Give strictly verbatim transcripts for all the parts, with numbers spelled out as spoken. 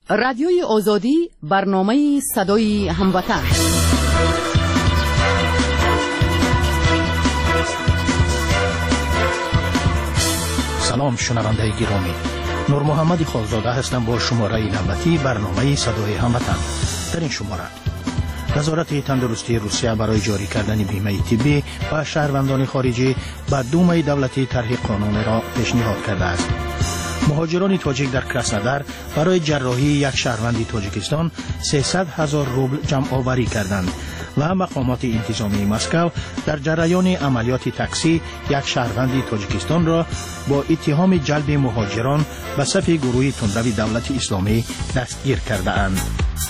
رادیوی آزادی، برنامه صدای هموطن. سلام شنونده گرامی، نور محمد خالزاده هستم با شماره نوبتی برنامه صدای هموطن. در این شماره وزارت تندرستی روسیه برای جاری کردن بیمه طبی و شهروندان خارجی به دومای دولتی طرح قانون را پیشنهاد کرده است. مهاجران تاجیک در کراسنودار برای جراحی یک شهروند تاجیکستان سیصد هزار روبل جمع آوری کردند و مقامات انتظامی مسکو در جریان عملیات تاکسی یک شهروند تاجیکستان را با اتهام جلب مهاجران به صف گروه تندرو دولت اسلامی دستگیر کرده اند.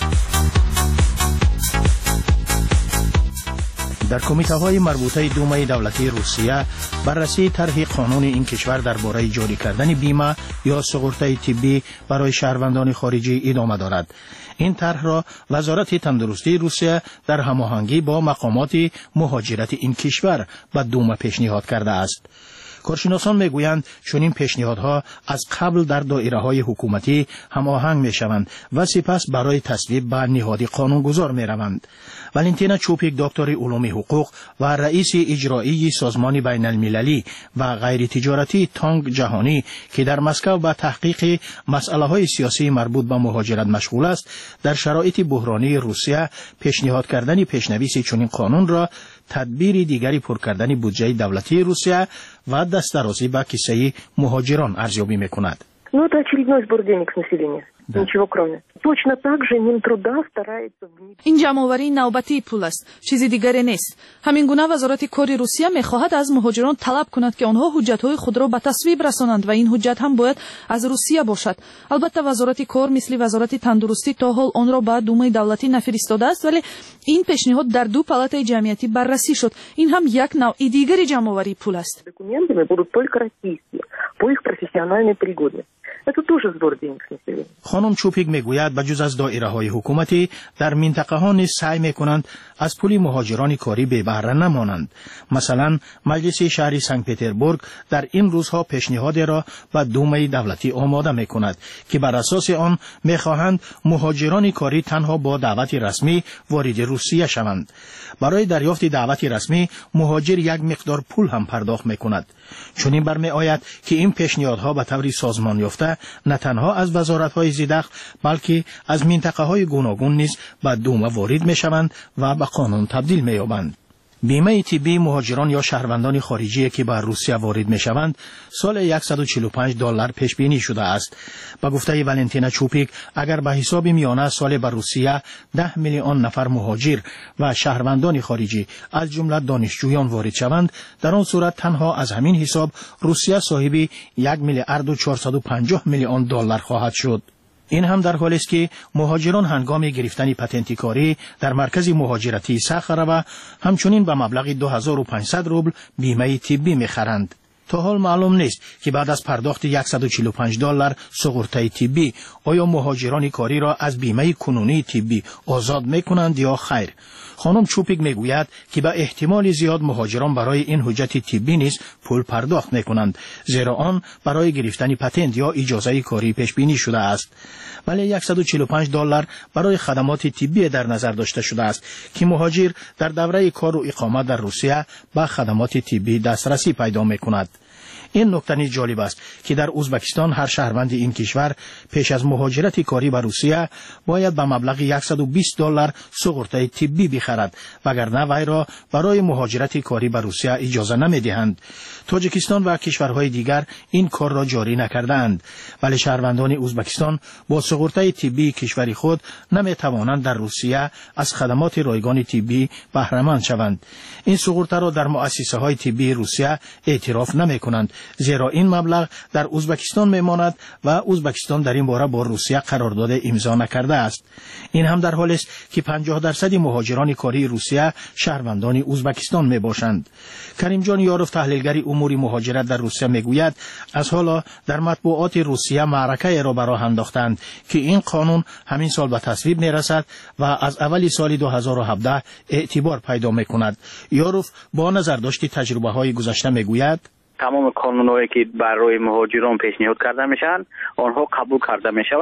در کمیته های مربوطه دومای دولتی روسیه بررسی طرح قانون این کشور درباره جاری کردن بیمه یا سقورت طبی برای شهروندان خارجی ادامه دارد. این طرح را وزارت تندرستی روسیه در هماهنگی با مقامات مهاجرت این کشور به دوما پیشنهاد کرده است. کارشناسان میگویند چنین پیشنهادها از قبل در دایره‌های حکومتی هماهنگ میشوند و سپس برای تصویب به نهاد قانونگذار میروند. والنتینا چوپیک، دکتر علوم حقوق و رئیس اجرایی سازمان بین المللی و غیر تجارتی تانگ جهانی که در مسکو به تحقیق مسائل سیاسی مربوط به مهاجرت مشغول است، در شرایط بحرانی روسیه پیشنهاد کردن پیشنویس چنین قانون را تدبیر دیگری پر کردن بودجه دولتی روسیه و دسترسی به کیسه مهاجران ارزیابی میکند. Ну, это очередной сбор денег с населения. Да. Ничего кроме. Точно так же Минтруда старается внедрить. این جمع‌آوری نوبتی پول است، چیزی دیگری نیست. همین گونه وزارت کار روسیه می‌خواهد از مهاجران طلب کند که آنها حجت‌های خود را به تصویب رسانند و این حجت هم باید از روسیه باشد. البته وزارت کار مثل وزارت تندرستی تا حال آن را به دومای دولتی نفرستاده است، ولی این پیشنهاد در دو پالاتای جمعیتی بررسی شد. این هم یک نوع دیگری جمع‌آوری پول است. Документами будут только российские по их профессиональной пригодности. Это тоже сбор денег с населения. خانم چوپیک میگوید بجز از دایره‌های حکومتی در منطقه ها نیز سعی میکنند از پول مهاجران کاری بی بهره نمانند. مثلا مجلس شهری سنت پترزبورگ در این روزها پیشنهاد را به دومای دولتی آماده میکند که بر اساس آن میخواهند مهاجران کاری تنها با دعوت رسمی وارد روسیه شوند. برای دریافت دعوت رسمی مهاجر یک مقدار پول هم پرداخت میکند. چنین برمی آید که این پیشنهادها به طور سازمان یافته نه تنها از وزارت‌های زیردخل بلکه از منطقه‌های گوناگون نیز به دوما وارد می‌شوند و به قانون تبدیل می‌یابند. بیمه طبی مهاجران یا شهروندان خارجی که به روسیه وارد می‌شوند سال صد و چهل و پنج دلار پیش بینی شده است. با گفته والنتینا چوپیک، اگر به حساب میانه سال به روسیه ده میلیون نفر مهاجر و شهروندان خارجی از جمله دانشجویان وارد شوند، در آن صورت تنها از همین حساب روسیه صاحب یک میلیارد و چهارصد و پنجاه میلیون دلار خواهد شد. این هم در حالی است که مهاجران هنگام گرفتن پتنت کاری در مرکز مهاجرتی ساخره و همچنین به مبلغ دو هزار و پانصد روبل بیمه طبی می‌خرند. تا حال معلوم نیست که بعد از پرداخت صد و چهل و پنج دلار سقورت طبی آیا مهاجران کاری را از بیمه کنونی طبی آزاد می‌کنند یا خیر. خانم چوپیک میگوید که به احتمال زیاد مهاجران برای این حجت طبی نیز پول پرداخت میکنند، زیرا آن برای گرفتن پتنت یا اجازه کاری پیش بینی شده است. ولی صد و چهل و پنج دلار برای خدمات طبی در نظر داشته شده است که مهاجر در دوره کار و اقامت در روسیه به خدمات طبی دسترسی پیدا میکند. این نکته نیز جالب است که در ازبکستان هر شهروند این کشور پیش از مهاجرت کاری به روسیه باید به مبلغ صد و بیست دلار سقورت طبی بخرد، وگرنه وی را برای مهاجرت کاری به روسیه اجازه نمیدهند. تاجیکستان و کشورهای دیگر این کار را جاری نکردند، ولی شهروندان ازبکستان با سقورت طبی کشور خود نمیتوانند در روسیه از خدمات رایگان طبی بهره مند شوند. این سقورت را در مؤسسه های طبی روسیه اعتراف نمیکنند، زیرا این مبلغ در ازبکستان میماند و ازبکستان در این باره با روسیه قرارداد امضا نکرده است. این هم در حالی است که پنجاه درصد مهاجران کاری روسیه شهروندان ازبکستان میباشند. کریم جان یاروف، تحلیلگر امور مهاجرت در روسیه، میگوید از حالا در مطبوعات روسیه معرکه را براه انداختند که این قانون همین سال به تصویب میرسد و از اول سال دو هزار و هفده اعتبار پیدا میکند. یاروف با نظر داشت تجربه های گذشته میگوید تمام قانونایی که برای مهاجران پیشنهاد کرده میشن آنها قبول کرده میشوند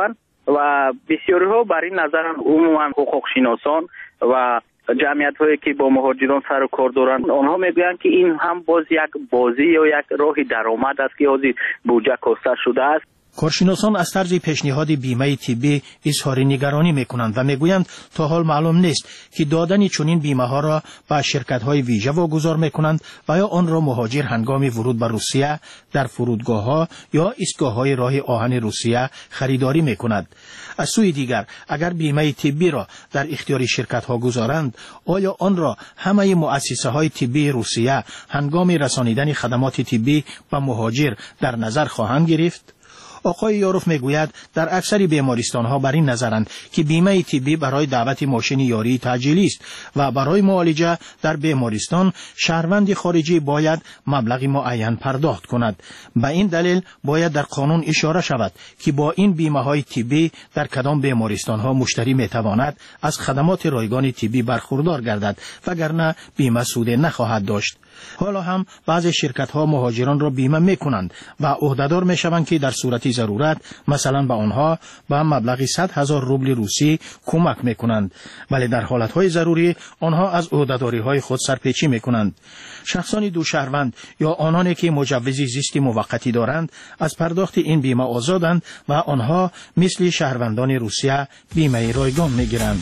و بسیاری ها بر این نظرن، عموما حقوق شناسان و جمعیت هایی که با مهاجران سر و کار دارند، آنها میگویند که این هم باز یک بازی یا یک راه درآمد است که از بودجه کاسته شده است. کارشناسان از طرز پیشنهاد بیمه طبی اظهار نگرانی میکنند و میگویند تا حال معلوم نیست که دادن چنین بیمه ها را به شرکت های ویژه واگذار میکنند و یا آن را مهاجر هنگام ورود به روسیه در فرودگاه ها یا ایستگاه های راه آهن روسیه خریداری میکند. از سوی دیگر اگر بیمه طبی را در اختیار شرکت ها گذارند، آیا آن را همه مؤسسه های طبی روسیه هنگام رسانیدن خدمات طبی به مهاجر در نظر خواهند گرفت؟ آقای یاروف میگوید در اکثر بیمارستان ها بر این نظرند که بیمه طبی برای دعوت ماشین یاری تجهیزی است و برای معالجه در بیمارستان شهروند خارجی باید مبلغ معین پرداخت کند. به این دلیل باید در قانون اشاره شود که با این بیمه های طبی در کدام بیمارستان ها مشتری میتواند از خدمات رایگان طبی برخوردار گردد، وگرنه بیمه سود نخواهد داشت. حالا هم بعضی شرکت ها مهاجران را بیمه میکنند و عهدهدار میشوند که در صورت ضرورت مثلا به آنها به مبلغ صد هزار روبل روسی کمک میکنند، ولی در حالت های ضروری آنها از عهدهداری های خود سرپیچی میکنند. شخصان دو شهروند یا آنانی که مجوز زیست موقتی دارند از پرداخت این بیمه آزادند و آنها مثل شهروندان روسیه بیمه رایگان میگیرند.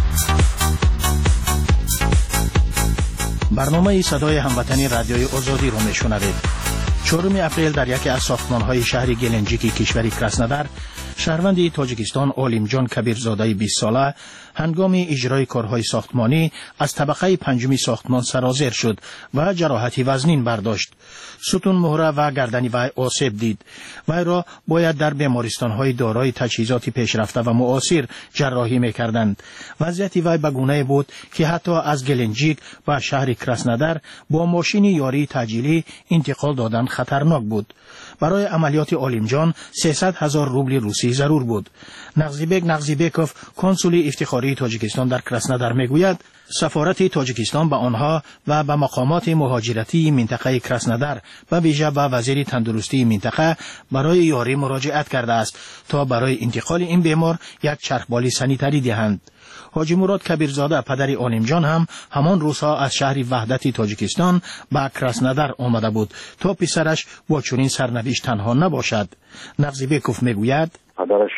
برنامه صدای هموطنی رادیوی آزادی را میشنوید. چهارم اپریل در یکی از ساختمان‌های شهر گلنجیک کشور کراسنودار، شهروند تاجیکستان عالمجان کبیرزاده بیست ساله هنگام اجرای کارهای ساختمانی از طبقه پنجمی ساختمان سرازیر شد و جراحتی وزنین برداشت. ستون مهره و گردنی وی آسیب دید. وی را باید در بیمارستان‌های دارای تجهیزات پیشرفته و معاصر جراحی می‌کردند. وضعیت وی به گونه بود که حتی از گلنجیک و شهر کراسنودار با ماشین یاری تجهیزی انتقال دادن خطرناک بود. برای عملیات عالمجان سیصد هزار روبل روسی ضرور بود. نغزیبک نغزیبکوف کنسول افتخاری تاجیکستان در کراسنودار میگوید سفارت تاجیکستان به آنها و به مقامات مهاجرتی منطقه کراسنودار و ویژه به وزیر تندرستی منطقه برای یاری مراجعت کرده است تا برای انتقال این بیمار یک چرخبالی سانیتری دهند. حاجی مراد کبیرزاده پدر عالمجان هم همان روزها از شهر وحدت تاجیکستان به کراسنودار آمده بود تا پسرش با چنین سرنوشت تنها نباشد. نغزیبکوف میگوید پدرش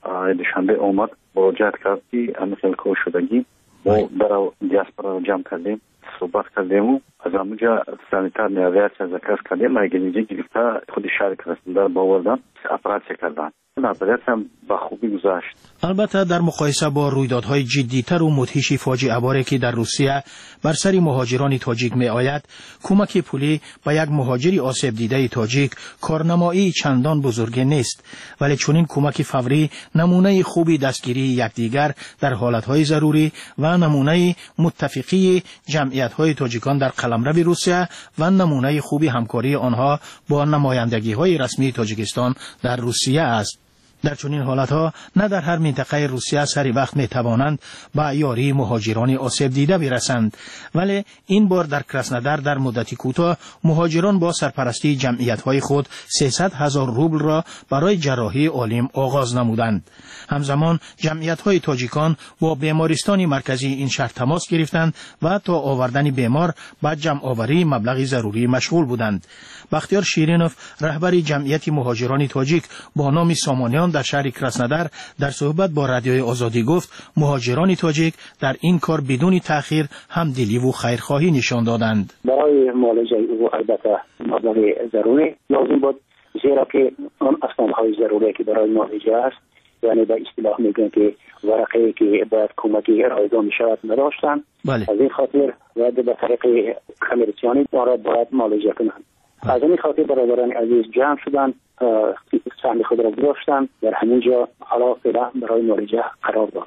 دوشنبه آمد مراجعت کرد که همین کار شدگی ما در دیاسپورا را جمع کردیم، صحبت کردیم و از همونجا سانیتار نیاویاسیا ذکر کردیم. مگنیجی گرفته خود شهر کراسنودار باوردن اپراسیا کردن. عملیات هم به خوبی گذشت. البته در مقایسه با رویدادهای جدی‌تر و مدهش فاجعه باری که در روسیه بر سر مهاجران تاجیک می آید، کمک پولی به یک مهاجری آسیب دیده تاجیک کارنمایی چندان بزرگ نیست، ولی چنین کمک فوری نمونه خوبی دستگیری یکدیگر در حالتهای ضروری و نمونه متفقی جمعیت‌های تاجیکان در قلمرو روسیه و نمونه خوبی همکاری آنها با نمایندگی‌های رسمی تاجیکستان در روسیه است. در چنین حالتها نه در هر منطقه روسیه سری وقت می توانند با یاری مهاجران آسیب دیده برسند، ولی این بار در کراسنودار در مدتی کوتاه مهاجران با سرپرستی جمعیت‌های خود سیصد هزار روبل را برای جراحی عالم آغاز نمودند. همزمان جمعیت‌های تاجیکان با بیمارستان مرکزی این شهر تماس گرفتند و تا آوردن بیمار با جمع آوری مبلغ ضروری مشغول بودند. بختیار شیرینوف رهبر جمعیت مهاجران تاجیک با نام سامانیان در شهر کراسنودار در صحبت با رادیوی آزادی گفت مهاجران تاجیک در این کار بدون تأخیر همدلی و خیرخواهی نشان دادند. برای معالجه او البته مبلغ ضروری لازم بود، زیرا که آن اسنادهای ضروری که برای معالجه است، یعنی به اصطلاح میگن که ورقه که باید کمکی رایگان میشود نداشتند. بله. از این خاطر باید به طریق کامرسیانی آن باید معالجه کنند. از این خاطر برادران عزیز جمع شدند، سهم خود را گذاشتند در همینجا حالا فعلا برای معالجه قرار دارد.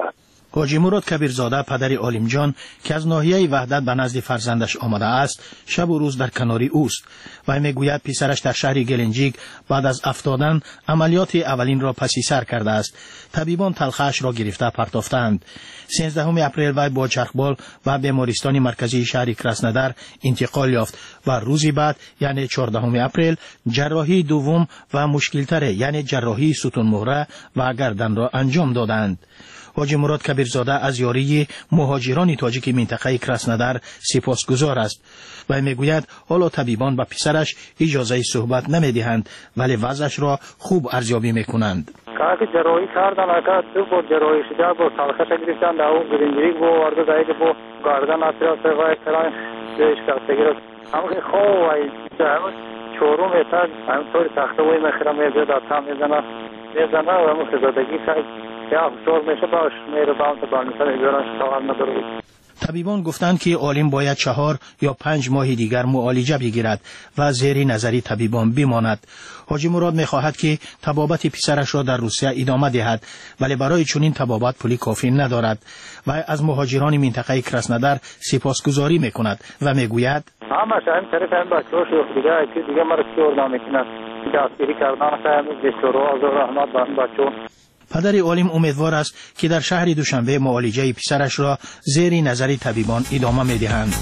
حاجی مراد کبیرزاده پدر عالم جان که از ناحیه وحدت به نزد فرزندش آمده است شب و روز در کناری اوست و میگوید پسرش در شهر گلنجیک بعد از افتادن عملیات اولین را پسی سر کرده است. طبیبان تلخش را گرفته پرتافتند. سیزدهم اپریل وی با چرخبال و بیمارستان مرکزی شهر کراسنودار انتقال یافت و روزی بعد یعنی چهاردهم اپریل جراحی دوم و مشکل‌تر یعنی جراحی ستون مهره و گردن را انجام دادند. حاجی مراد کبیرزاده از یاری مهاجران تاجیک منطقه کراسنودار سپاسگزار است و میگوید حالا طبیبان به پسرش اجازه صحبت نمیدهند ولی وضعش را خوب ارزیابی میکنند. که جراحی کردن اگر دو بار جراحی شده با تلخش گرفتن در اون گرینجری با وارد زاید با گردن اطراف و اکتران دیش کرده گرفت همه خواه و چورم ایتر همطور تخته وی مخیرم میزه در تم میزنه میزنه و همون خزادگی سعی یا چور میشه باش میره باهم تا بانیسان ایزاران شتاقل نداره. طبیبان گفتند که عالم باید چهار یا پنج ماه دیگر معالجه بگیرد و زیر نظری طبیبان بماند. حاجی مراد میخواهد که طبابت پسرش را در روسیه ادامه دهد ولی برای چنین طبابت پولی کافی ندارد و از مهاجران منطقه کراسنودار سپاسگزاری میکند و میگوید همش هم طرف هم بچه‌ها شوخ دیگه که دیگه مرا چور نمیکنه دستگیری کردن هم دکتر آذر رحمت بن بچه‌ها. پدر عالم امیدوار است که در شهر دوشنبه معالجه پسرش را زیر نظر طبیبان ادامه می‌دهند.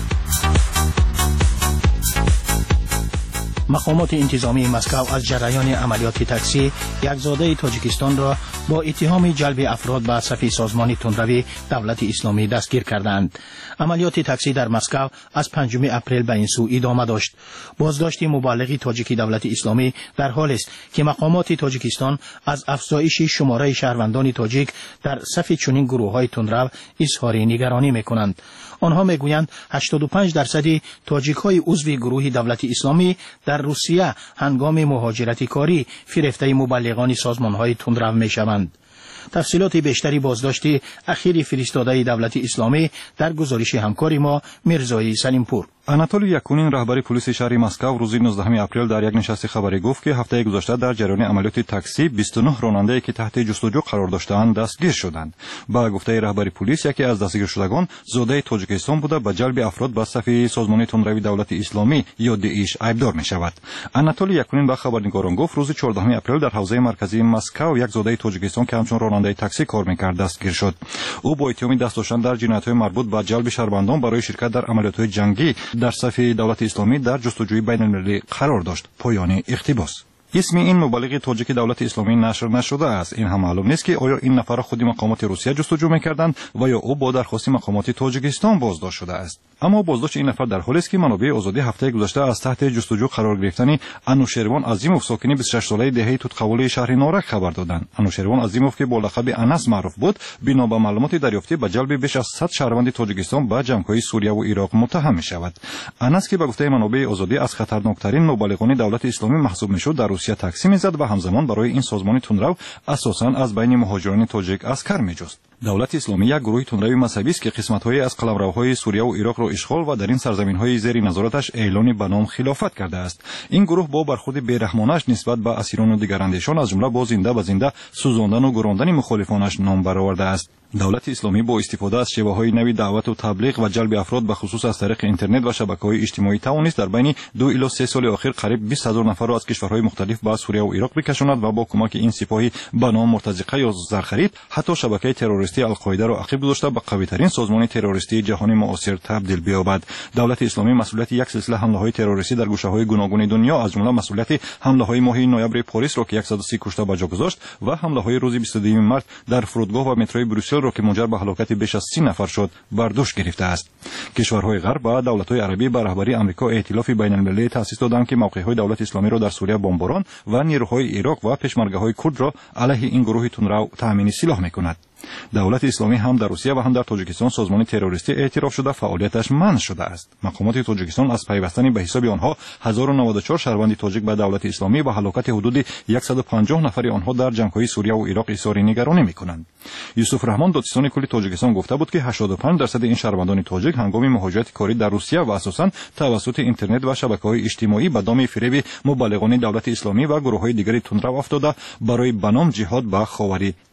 مقامات انتظامی مسکو از جریان عملیات تاکسی یک زاده تاجیکستان را با اتهام جلب افراد به صف سازمان تندروی دولت اسلامی دستگیر کردند. عملیات تاکسی در مسکو از پنجم اپریل به این سو ادامه داشت. بازداشت مبلغ تاجیک دولت اسلامی در حال است که مقامات تاجیکستان از افزایش شماره شهروندان تاجیک در صف چنین گروه‌های تندرو اظهار نگرانی می‌کنند. آنها میگویند هشتاد و پنج درصد تاجیک‌های عضو گروه دولت اسلامی در روسیه هنگام مهاجرت کاری فریفته مبلغان سازمان‌های تندرو میشوند. تفصیلات بیشتری بازداشت اخیر فرستاده دولت اسلامی در گزارش همکار ما میرزایی سلیمپور. آناتولی یکونین رهبر پلیس شهر مسکو روز نوزدهم اپریل در یک نشست خبری گفت که هفته گذشته در جریان عملیات تاکسی بیست و نه راننده که تحت جستجو قرار داشتند دستگیر شدند. با گفته رهبر پلیس یکی از دستگیر شدگان زاده تاجیکستان بوده به جلب افراد به صف سازمان تندروی دولت اسلامی یا داعش ایبدار می شود. آناتولی یکونین با خبرنگاران گفت روز چهاردهم اپریل در حوزه مرکزی مسکو یک زاده تاجیکستان که همچون راننده تاکسی کار می‌کرد دستگیر شد. او با اتهام دست داشتن در جنایت‌های مربوط به جلب شهروندان برای شرکت در عملیات‌های جنگی در صف دولت اسلامی در جستجوی بین المللی قرار داشت. پایان اقتباس. اسم این مبلغ تاجیک دولت اسلامی نشر نشده است. این هم معلوم نیست که آیا این نفر خود مقامات روسیه جستجو می‌کردند و یا او با درخواست مقامات تاجیکستان بازداشت شده است. اما بازداشت این نفر در حالی است که منابع آزادی هفته گذشته از تحت جستجو قرار گرفتن انوشیروان عظیموف ساکن بیست و شش ساله دهه توتقولی شهر نارک خبر دادند. انوشیروان عظیموف که با لقب انس معروف بود بنا به معلومات دریافتی به جلب بیش از صد شهروند تاجیکستان به جنگ‌های سوریه و عراق متهم می‌شود. انس که به گفته منابع آزادی از خطرناکترین مبلغان دولت اسلامی محسوب می‌شد در روسیه تاکسی می‌زد و همزمان برای این سازمان تندرو اساساً از بین مهاجران تاجیک اسکر می‌جست. دولت اسلامی یک گروه تندروی مذهبی است که قسمت‌های از قلمروهای سوریه و عراق را اشغال و در این سرزمین‌های زیر نظارتش اعلان به نام خلافت کرده است. این گروه با برخورد بی‌رحمانه‌اش نسبت به اسیران و دیگر اندیشان از جمله با زنده به زنده سوزاندن و گراندن مخالفانش نام برآورده است. دولت اسلامی با استفاده از شیوه‌های نوی دعوت و تبلیغ و جلب افراد به خصوص از طریق اینترنت و شبکه‌های اجتماعی توانست در بین دو الی سه سال اخیر قریب بیست هزار نفر را از کشورهای مختلف به سوریه و عراق بکشاند و با کمک این سپاهی به نام مرتزقه یا زرخرید حتی شبکه تروریستی القاعده را عقب گذاشته به قوی‌ترین سازمان تروریستی جهانی معاصر تبدیل بیابد. دولت اسلامی مسئولیت یک سلسله حمله‌های تروریستی در گوشه‌های گوناگون دنیا از جمله مسئولیت حمله‌های ماه نوامبر پاریس را که صد و سی کشته به جا گذاشت و حمله‌های روز بیست و دو مارس در فرودگاه و متروی بروسل را که منجر به هلاکت بیش از سی نفر شد بر دوش گرفته است. کشورهای غرب و دولت‌های عربی به رهبری آمریکا ائتلاف بین‌المللی تأسیس دادند که موقع‌های دولت اسلامی را در سوریه بمباران و نیروهای عراق و پشمرگه‌های کرد را علیه این گروه تندرو تأمین سلاح می‌کند. دولت اسلامی هم در روسیه و هم در تاجیکستان سازمان تروریستی اعتراف شده فعالیتش منع شده است. مقامات تاجیکستان از پیوستن به حساب آنها هزار و نود و چهار شهروند تاجیک به دولت اسلامی و هلاکت حدود صد و پنجاه نفر آنها در جنگ‌های سوریه و عراق اظهار نگرانی می‌کنند. یوسف رحمان دادستان کلی تاجیکستان گفته بود که هشتاد و پنج درصد این شهروندان تاجیک هنگام مهاجرت کاری در روسیه و اساساً توسط اینترنت و شبکه‌های اجتماعی به دام فریب مبلغان دولت اسلامی و گروه‌های دیگر تندرو افتاده برای بنام جهاد به خاور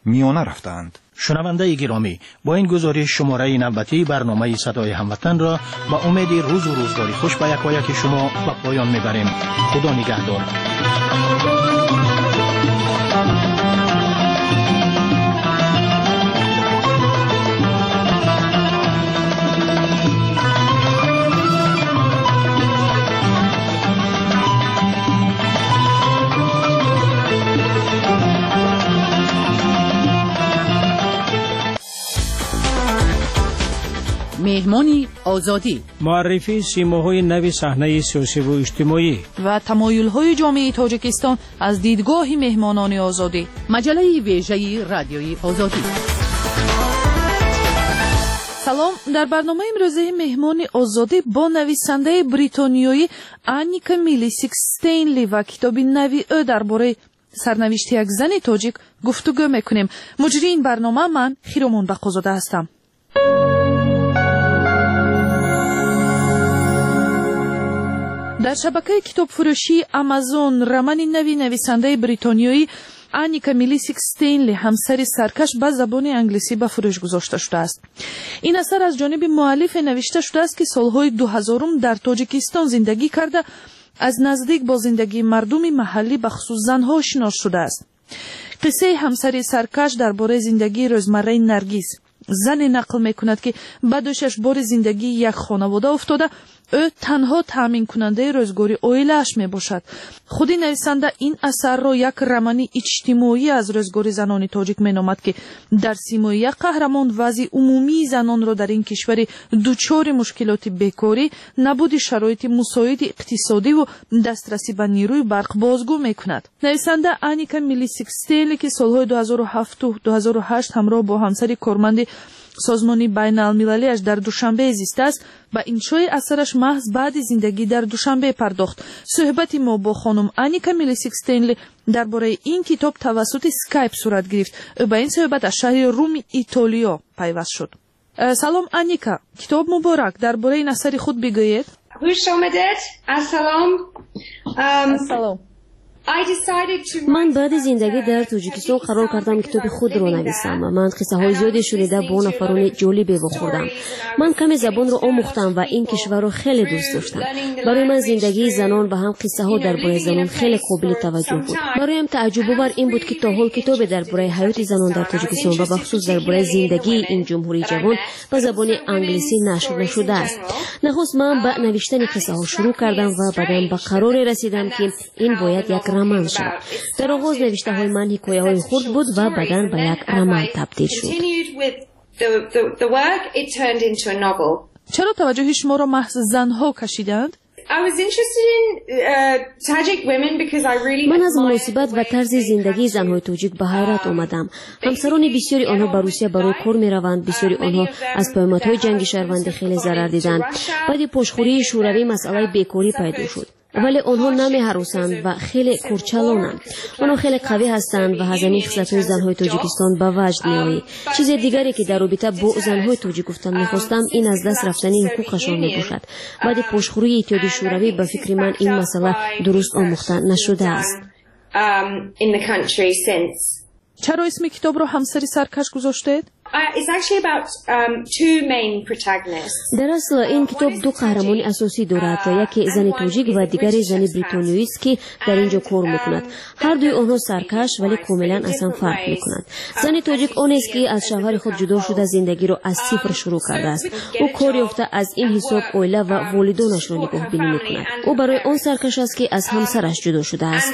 میانه رفتند. شنونده گرامی، با این گزارش شماره نوبتی برنامه صدای هموطن را با امید روز و روزگاری خوش به یک و یک شما به پایان میبریم. خدا نگهدار. مهمانی آزادی، معرفی سیماهای نو صحنه سیاسی و اجتماعی و تمایل‌های جامعه تاجیکستان از دیدگاه مهمانان آزادی. مجله ویژه رادیوی آزادی. سلام، در برنامه امروزه مهمان آزادی با نویسنده بریتانیایی آنیکا میلیسیک-استینلی و کتاب نوی او درباره سرنوشت یک زن تاجیک گفتگو میکنیم. مجری این برنامه من خیرمون بقازاده هستم. در شبکه کتاب فروشی آمازون رمان نوی نویسنده بریتانیایی آنیکا میلیسیک-استینلی همسر سرکش به زبان انگلیسی به فروش گذاشته شده است. این اثر از جانب مؤلف نوشته شده است که سالهای دو هزارم در تاجیکستان زندگی کرده، از نزدیک با زندگی مردم محلی به خصوص زنها آشنا شده است. قصه همسر سرکش درباره زندگی روزمره نرگیز، زن نقل میکند که بعد از شش بار زندگی یک خانواده افتاده، او تنها تامین کننده روزگاری عائله‌اش می باشد. خودی نویسنده این اثر را یک رمان اجتماعی از روزگار زنان تاجیک می نامد که در سیمای یک قهرمان وضع عمومی زنان را در این کشور دچار مشکلات بیکاری، نبود شرایط مساعد اقتصادی و دسترسی به نیروی برق بازگو می کند. نویسنده آنیکا میلیسیک-استینلی که سالهای دو هزار و هفت و دو هزار و هشت همراه با همسر کارمند سازمان بین المللیش در دوشنبه زیسته است، با انشای اثرش محض بعد زندگی در دوشنبه پرداخت. صحبت ما با خانم آنیکا میلیسیک-استینلی درباره این کتاب توسط اسکایپ صورت گرفت. او با این صحبت از شهر روم ایتالیا پیوست شد. سلام آنیکا، کتاب مبارک، درباره این اثر خود بگویید. خوش آمدید. سلام. سلام. من بعد زندگی در تاجیکستان قرار کردم کتاب خود را نویسم. من قصه های زیادی شنیده با نفران جالبی بخوردم. من کمی زبان را آموختم و این کشور را خیلی دوست داشتم. برای من زندگی زنان و هم قصه ها درباره زنان خیلی قابل توجه بود. برایم تعجب آور این بود که تا حال کتاب درباره حیات زنان در تاجیکستان و بخصوص درباره زندگی این جمهوری جوان به زبان انگلیسی نشر نشده است. نخست من با نوشتن قصه ها شروع کردم و بعدم به قرار رسیدم که این باید یک رمان شد. در آغاز نوشته های من حکایه های خرد بود و بعداً به یک رمان تبدیل شد. چرا توجه شما را محض زنها کشیدند؟ من از مناسبت و طرز زندگی زنهای تاجیک به حیرت آمدم. همسران بسیاری آنها به روسیه برای کار می روند. بسیاری آنها از پیامدهای جنگ شهروندی خیلی ضرر دیدند. بعد پشتخوری شوروی مسئله بیکاری پیدا شد. ولی آنها نمی هراسند و خیلی کورچالانند. آنها خیلی قوی هستند و هزینه خصلت‌های زنهای تاجیکستان به وجد می‌آید. چیز دیگری که در رابطه با زنهای تاجیک گفتن می‌خواستم این از دست رفتنی حقوقشان میباشد. بعد پشتخوری اتحادیه شوروی به فکر من این مسئله درست آموخته نشده است. چرا اسم کتاب را همسر سرکش گذاشتید؟ در اصل این کتاب دو قهرمان اساسی دارد، یکی زن تاجیک و دیگری زن بریتانیایی است که در اینجا کار میکند. هر دوی آنها سرکش ولی کاملا اصلا فرق میکنند. زن تاجیک آن است که از شوهر خود جدا شده زندگی را از صفر شروع کرده است. او کار یافته از این حساب عائله و والدانش را نگاه بینی میکند. او برای آن سرکش است که از همسرش جدا شده است.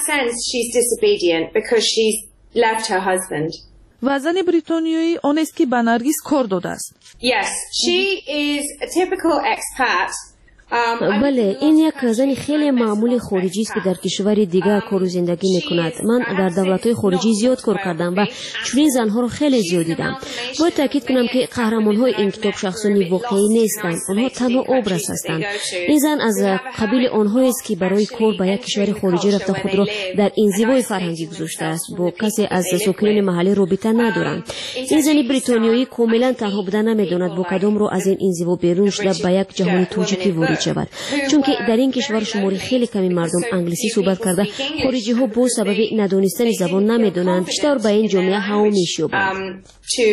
left her husband. و زن بریتانیایی آن است که به نرگس کار داده است. Yes, she is a typical expat. بله، این یک زن خیلی معمولی خارجی است که در کشور دیگر کار و زندگی میکند. من در دولت‌های خارجی زیاد کار کردم و چنین زنها رو خیلی زیاد دیدم. باید تاکید کنم که قهرمان‌های این کتاب شخصانی واقعی نیستند. آنها تنها ابرز هستند. این زن از قبیل آنهایی است که برای کار به یک کشور خارجی رفته خود را در انزوای فرهنگی گذاشته است. با کسی از ساکنان محلی رابطه ندارند. این زن بریتانیایی کاملا تنها بودن نمیداند با کدام رو از این انزوا بیرون شده به یک جهان تاجیکی وارد شود، چون که در این کشور شماری خیلی کمی مردم انگلیسی صحبت کرده خارجی ها با سبب ندانستن زبان نمیدونند چطور به این جامعه هوا میشوبند.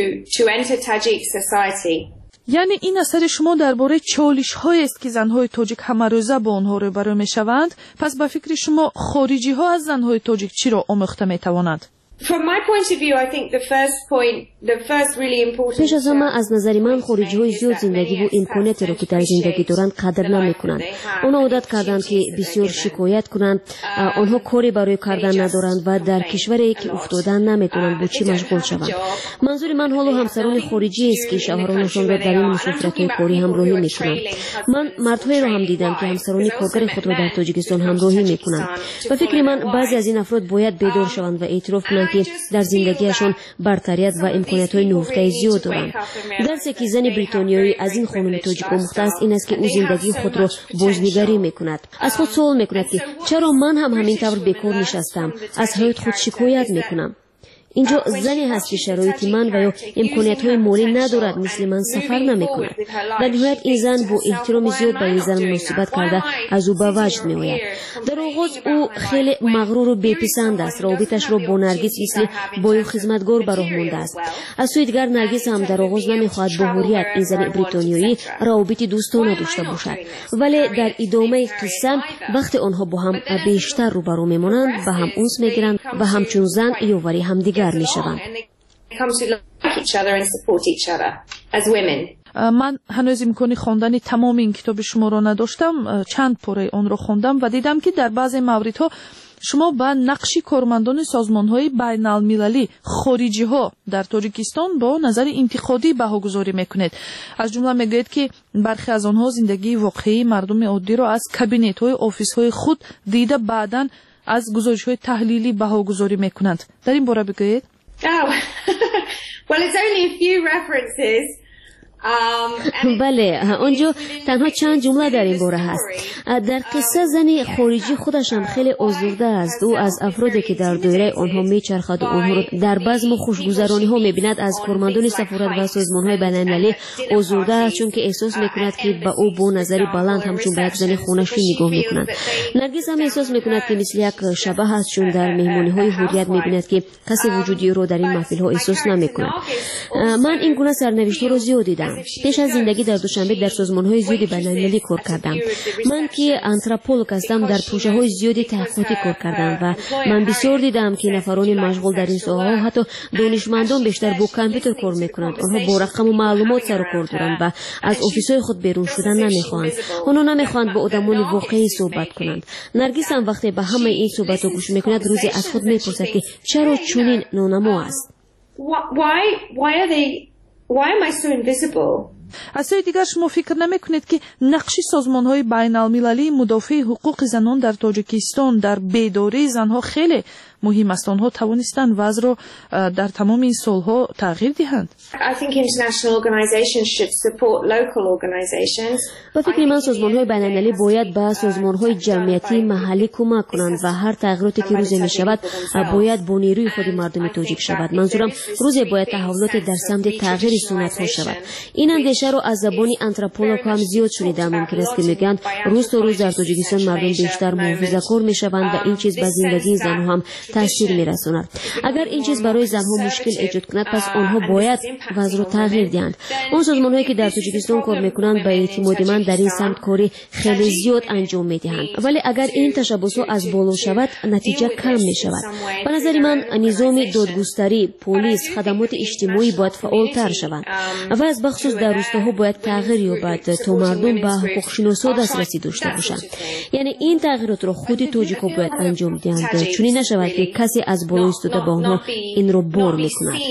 یعنی این اثر شما درباره چالش هایی است که زنهای تاجیک همه روزه با آنها روبرو میشوند. پس به فکر شما خارجی ها از زنهای تاجیک چی را آموخته میتوانند؟ پیش از همه از نظر من خارجی های زیاد زندگی و امکاناتی را که در زندگی دارند قدر نمی کنند. آنها عادت کردند که بسیار شکایت کنند، آنها کاری برای کردن ندارند و در کشوری که افتادن نمیتونند با چی مشغول شوند. منظور من حالا همسران خارجی است که شوهرانشان را در این مسافرت‌های کاری همراهی میکنند. من مردهایی را هم دیدم که همسران کارگر خود را در تاجیکستان همراهی میکنند. به فکر من بعضی از این افراد باید بیدار شوند و اعتراف کنند که در زندگیشان برتریت و امکانات‌های نهفته زیاد دارند. درسی که زن بریتانیایی از این خانم تاجیک آموخته است این است که او زندگی خود را بازنگری میکند. از خود سوال میکند که چرا من هم همین طور بیکار نشستم، از حیات خود شکایت میکنم. اینجا زنی هست که شرایط من و یا امکانیت‌های مالی ندارد، مثل من سفر نمی‌کند. در نهایت این زن با احترام زیاد به این زن مناسبت کرده از او به وجد می‌آید. در آغاز او خیلی مغرور و بی‌پسند است. رابطش را با نرگس مثل بای خدمتگار به راه مانده است. از سوی دیگر نرگس هم در آغاز نمی‌خواهد با حریت این زن بریتانیایی روابط دوستانه داشته باشد، ولی در ادامه قصه وقتی آنها با هم بیشتر روبرو می‌مانند به هم انس می‌گیرند و همچون زن یاوری همدیگر میشوند. من هنوز امکان خواندن تمام این کتاب شما را نداشتم، چند پاره آن را خواندم و دیدم که در بعضی موردها شما با نقش کارمندان سازمان‌های بین‌المللی خارجی ها در تاجیکستان با نظر انتقادی بهاگذاری میکنید. از جمله میگوید که برخی از آنها زندگی واقعی مردم عادی را از کابینت‌های آفیس‌های خود دیده بعداً از گزارش‌های تحلیلی بهاگذاری میکنند. در این باره بگویید. بله، آنجا تنها چند جمله در این باره هست. در قصه زنی خارجی خودش هم خیلی آزرده است. او از افرادی که در دایره آنها میچرخد و آنها را در بزم و خوشگذرانی ها میبیند از کارمندان سفارت و سازمان‌های بین‌المللی آزرده است، چون که احساس میکند که به او با نظر بلند همچون به یک زن خونشی نگاه میکنند. نرگس هم احساس میکند که مثل یک شبح است، چون در مهمانی‌های حریت میبیند که کسی وجودی را در این محفل‌ها احساس نمیکند. من این گونه سرنوشت‌ها را زیاد دیدم. پیش از زندگی در دوشنبه در سازمان‌های زیادی بین‌المللی کار کردم. من که آنتروپولوگ هستم در پروژه‌های زیادی تحقیقاتی کار کردم و من بسیار دیدم که نفران مشغول در این ساحه حتی دانشمندان بیشتر با کامپیوتر کار می‌کنند. آنها با رقم و معلومات سر و کار دارند و از آفیس‌های خود بیرون شدن نمی‌خواهند. آنها نمی‌خواهند با آدمان واقعی صحبت کنند. نرگس هم وقتی به همه این صحبت‌ها گوش می‌کند روزی از خود می‌پرسد که چرا چنین نانما است. Why why are they Why am I so invisible? از سوی دیگر شما فکر نمیکنید که نقش سازمان‌های بین‌المللی مدافع حقوق زنان در تاجیکستان در بیداری زنها خیلی مهم است؟ آنها توانستند وضع را در تمام این سالها تغییر دهند. I think international organizations should support local organizations. با فکر من سازمان‌های بین‌المللی باید به سازمان‌های جمعیتی محلی کمک کنند و هر تغییراتی که روزی می‌شود باید با نیروی خود مردم تاجیک شود. منظورم روزی باید تحولات در سمت تغییر سنت‌ها شود. این اندیشه رو از زبان آنتروپولوگ هم زیاد شنیدم. ممکن است که میگن روز تا روز در تاجیکستان مردم بیشتر محافظه‌کار میشوند و این چیز به زندگی زنها هم تاثیر میرساند. اگر این چیز برای زنها مشکل ایجاد کند پس آنها باید وضع را تغییر دهند. اون سازمان‌هایی که در تاجیکستان کار میکنند به اعتماد من در این سمت کاری خیلی زیاد انجام میدهند، ولی اگر این تشبسات از بالا شود نتیجه کم میشود. به نظر من نظام دادگستری، پلیس، خدمات اجتماعی باید فعالتر شوند و از بخصوص در روستاها باید تغییر یابد تا مردم به حقوق شناسا دسترسی داشته باشند. یعنی این تغییرات را خود تاجیک‌ها باید انجام دهند، چون نشود که کسی از بالا ایستاده به آنها این را بار میکند.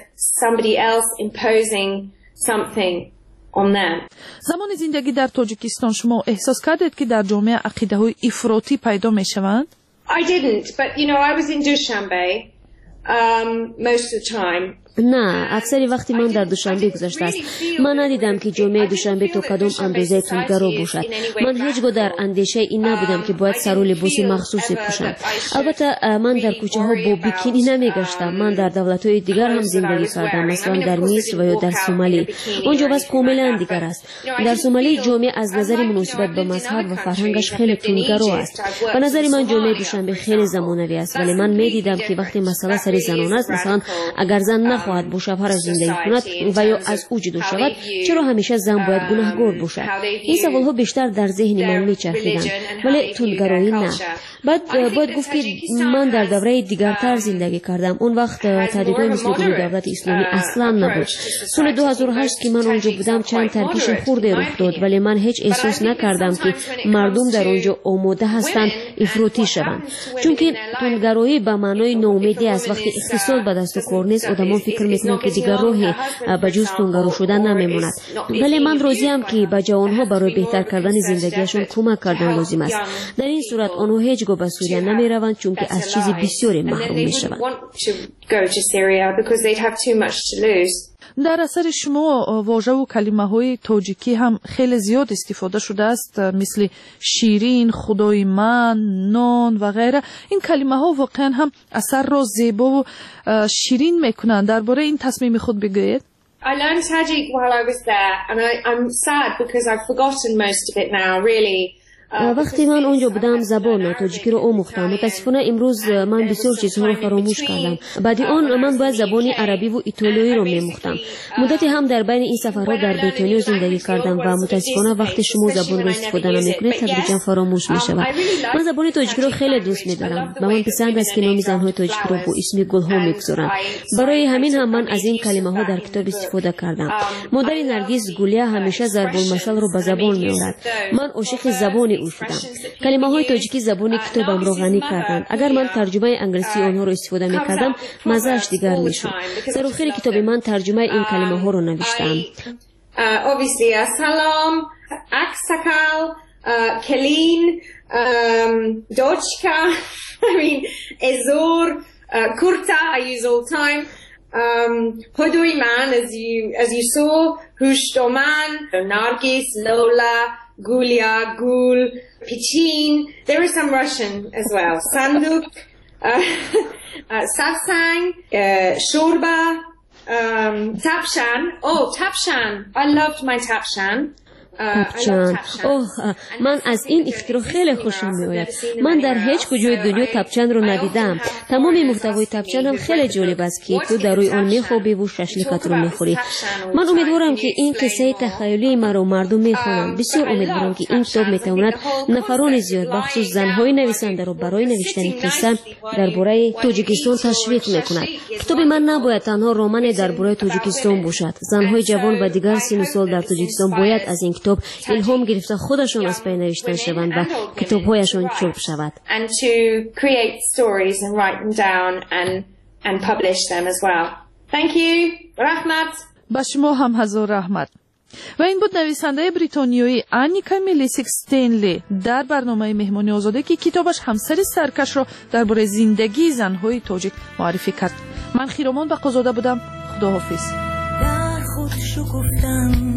زمان زندگی در تاجیکستان شما احساس کردید که در جامعه عقیده‌های افراطی پیدا میشوند؟ I didn't, but you know I was in Dushanbe um, most of the time. نه، اکثری وقتی من در دوشنبه گذشته است. من ندیدم که جمعه دوشنبه تا کدام اندازه تندگرا باشد. من هیچگاه در اندیشه این نبودم که باید سر و لباس مخصوصی پوشم. البته من در کوچه ها با بیکینی نمیگشتم. من در دولت‌های دیگر هم زندگی کردم، مثلا در مصر و یا در سومالی. اونجا وضع کاملا دیگر است. در سومالی جمعه از نظر مناسبت به مذهب و فرهنگش خیلی تندگرا است. به نظر من جمعه دوشنبه خیلی زمانوی است، ولی من میدیدم که وقتی مسئله سر زنان است، مثلا اگر زن نخواهد با شوهرش زندگی کند و یا از او جدا شود، چرا همیشه زن باید گناهکار باشد؟ این سوالها بیشتر در ذهن من میچرخیدند، ولی تندگرایی نه. بعد باید گفت که من در دوره دیگرتر زندگی کردم. اون وقت تهدیدهای مثل گروه دولت اسلامی اصلا نبود. سال دو هزار و هشت که من اونجا بودم چند ترکیش خورده رخ داد، ولی من هیچ احساس نکردم که مردم در اونجا آماده هستند افراطی شوند، چون که تندگرایی به معنای ناامیدی است. وقتی اقتصاد به دست کار نیست، آدمان فکر میکنند که دیگر راهی به جز تندگرا شدن نمیماند. ولی من راضیم که به جوانها برای بهتر کردن زندگیشون کمک کردن لازم است. در این صورت آنها هیچگاه به سوریه نمیروند، چون که از چیزی بسیاری محروم میشوند. در اثر شما واژه و کلمه های تاجیکی هم خیلی زیاد استفاده شده است، مثل شیرین، خدای من، نان و غیره. این کلمه ها واقعا هم اثر را زیبا و شیرین میکنند. درباره این تصمیم خود بگویید. I learned Tajik while I was there, and I, I'm sad because I've forgotten most of it now, really. وقتی من اونجا بودم زبان تاجیکی رو آموختم. متاسفانه امروز من بسیار چیزها رو فراموش کردم. بعد آن من باید زبان عربی و ایتالیایی رو می‌آموختم. مدتی هم در بین این سفرها در بریتانیا زندگی کردم و متاسفانه وقتی شما زبان رو استفاده نمی‌کنید تدریجا فراموش می‌شود. من زبان تاجیکی رو خیلی دوست می‌دارم و من پسند است که نام زن‌های تاجیکی رو با اسم گل‌ها می‌گذارند. برای همین هم من از این کلمه‌ها در کتاب استفاده کردم. مادر نرگس گولیا همیشه ضرب المثل رو به زبان می‌آورد. من عاشق زبان او شدم. کلمه های تاجیکی زبان کتابم را غنی کردند. اگر من ترجمه انگلیسی آنها را استفاده می کردم مزه‌اش دیگر می شد. در آخر کتاب من ترجمه این کلمه ها را نوشتم. Obviously salam, aksakal, kelin, dochka, I mean ezor, kurta I use all the time. Um, Hodoy man, as you as you saw, Hushtoman, Nargis, Lola, Gulia, Gul, Pichin. There is some Russian as well. Sanduk, uh, uh, Safsang, uh, Shorba, um, Tapshan. Oh, Tapshan. I loved my Tapshan. تپچان. اوه من از این اختراع خیلی خوشم میآید. من در هیچ کجای دنیا تپچان رو ندیدم. تمام محتوای تپچان هم خیلی جالب است که تو در روی آن میخوابی و ششلیکت رو میخوری. من امیدوارم که این قصه تخیلی مرا مردم میخوانند. بسیار امیدوارم که این کتاب میتواند نفران زیاد بخصوص زنهای نویسنده رو برای نوشتن قصه درباره تاجیکستان تشویق میکند. کتاب من نباید تنها رمان درباره تاجیکستان باشد. زنهای جوان و دیگر سن و سال در تاجیکستان باید از این کتاب الهام گرفته خودشون از پی نوشتن شوند و کتاب‌هایشان چاپ شود. And to create stories and write them down and and publish them as well. Thank you. رحمت. با شما هم هزار رحمت. و این بود نویسنده بریتانیایی آنیکا میلیسیک استنلی در برنامه مهمانی آزاده که کتابش همسر سرکش را درباره زندگی زن‌های تاجیک معرفی کرد. من خیرامان بقازاده بودم. خداحافظ. در خود شکفتم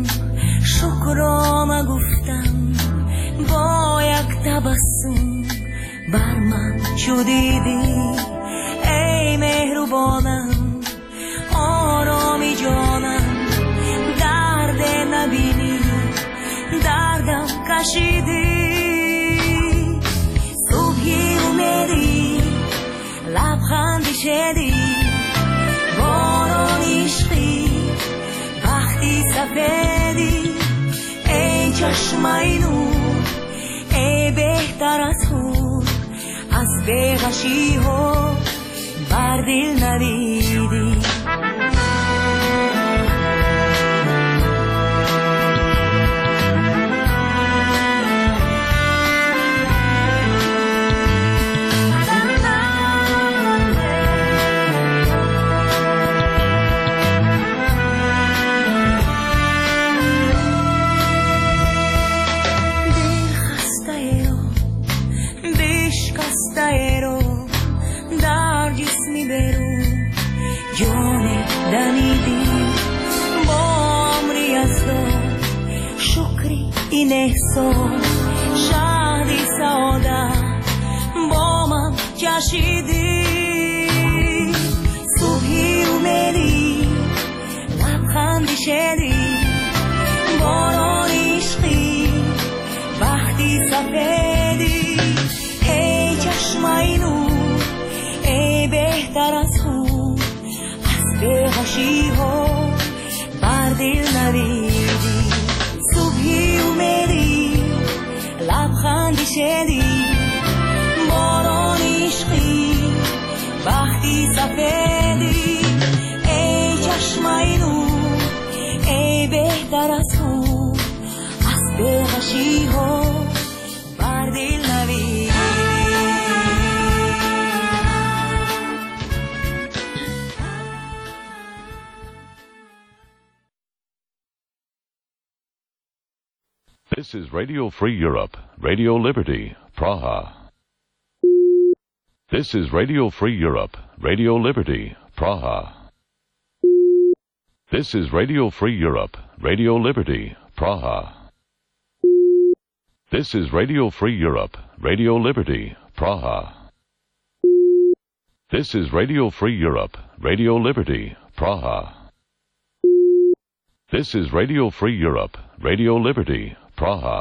شکرانه گفتم با یک تبسم بر من چو دیدی ای مهربانم آرامی جانم درد نبینی دردم کشیدی صبحی اومدی لبخندی شدی باران عشقی وقتی سفیدی ای چشمای نور ای بهتر از خود از بیغشی ها بر دل ندیدی در جسمی برو این احساس شهری سعادت با من جشیدی صبحی اومدی لبخندی شدی باران عشقی وقتی سفیدی هی چشمای نور ای بهتر از خون از بی‌غشی ها بر دل نویدی صبحی اومدی لبخندی شدی باران عشقی وقتی سفیدی ای چشمای نور ای بهتر از خون از بی‌غشی ها بر دل نویدی. This is Radio Free Europe, Radio Liberty, Praha. This is Radio Free Europe, Radio Liberty, Praha. This is Radio Free Europe, Radio Liberty, Praha. This is Radio Free Europe, Radio Liberty, Praha. This is Radio Free Europe, Radio Liberty, Praha. This is Radio Free Europe, Radio Liberty, Praha.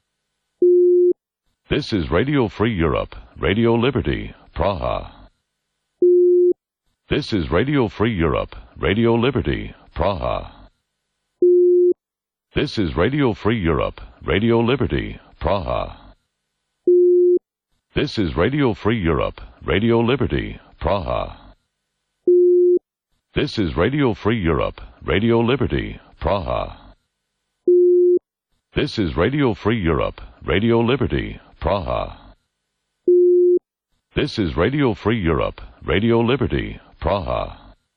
This is Radio Free Europe, Radio Liberty, Praha. This is Radio Free Europe, Radio Liberty, Praha. This is Radio Free Europe, Radio Liberty, Praha. This is Radio Free Europe, Radio Liberty, Praha. This is Radio Free Europe, Radio Liberty, Praha. This is Radio Free Europe, Radio Liberty, Praha. This is Radio Free Europe, Radio Liberty, Praha.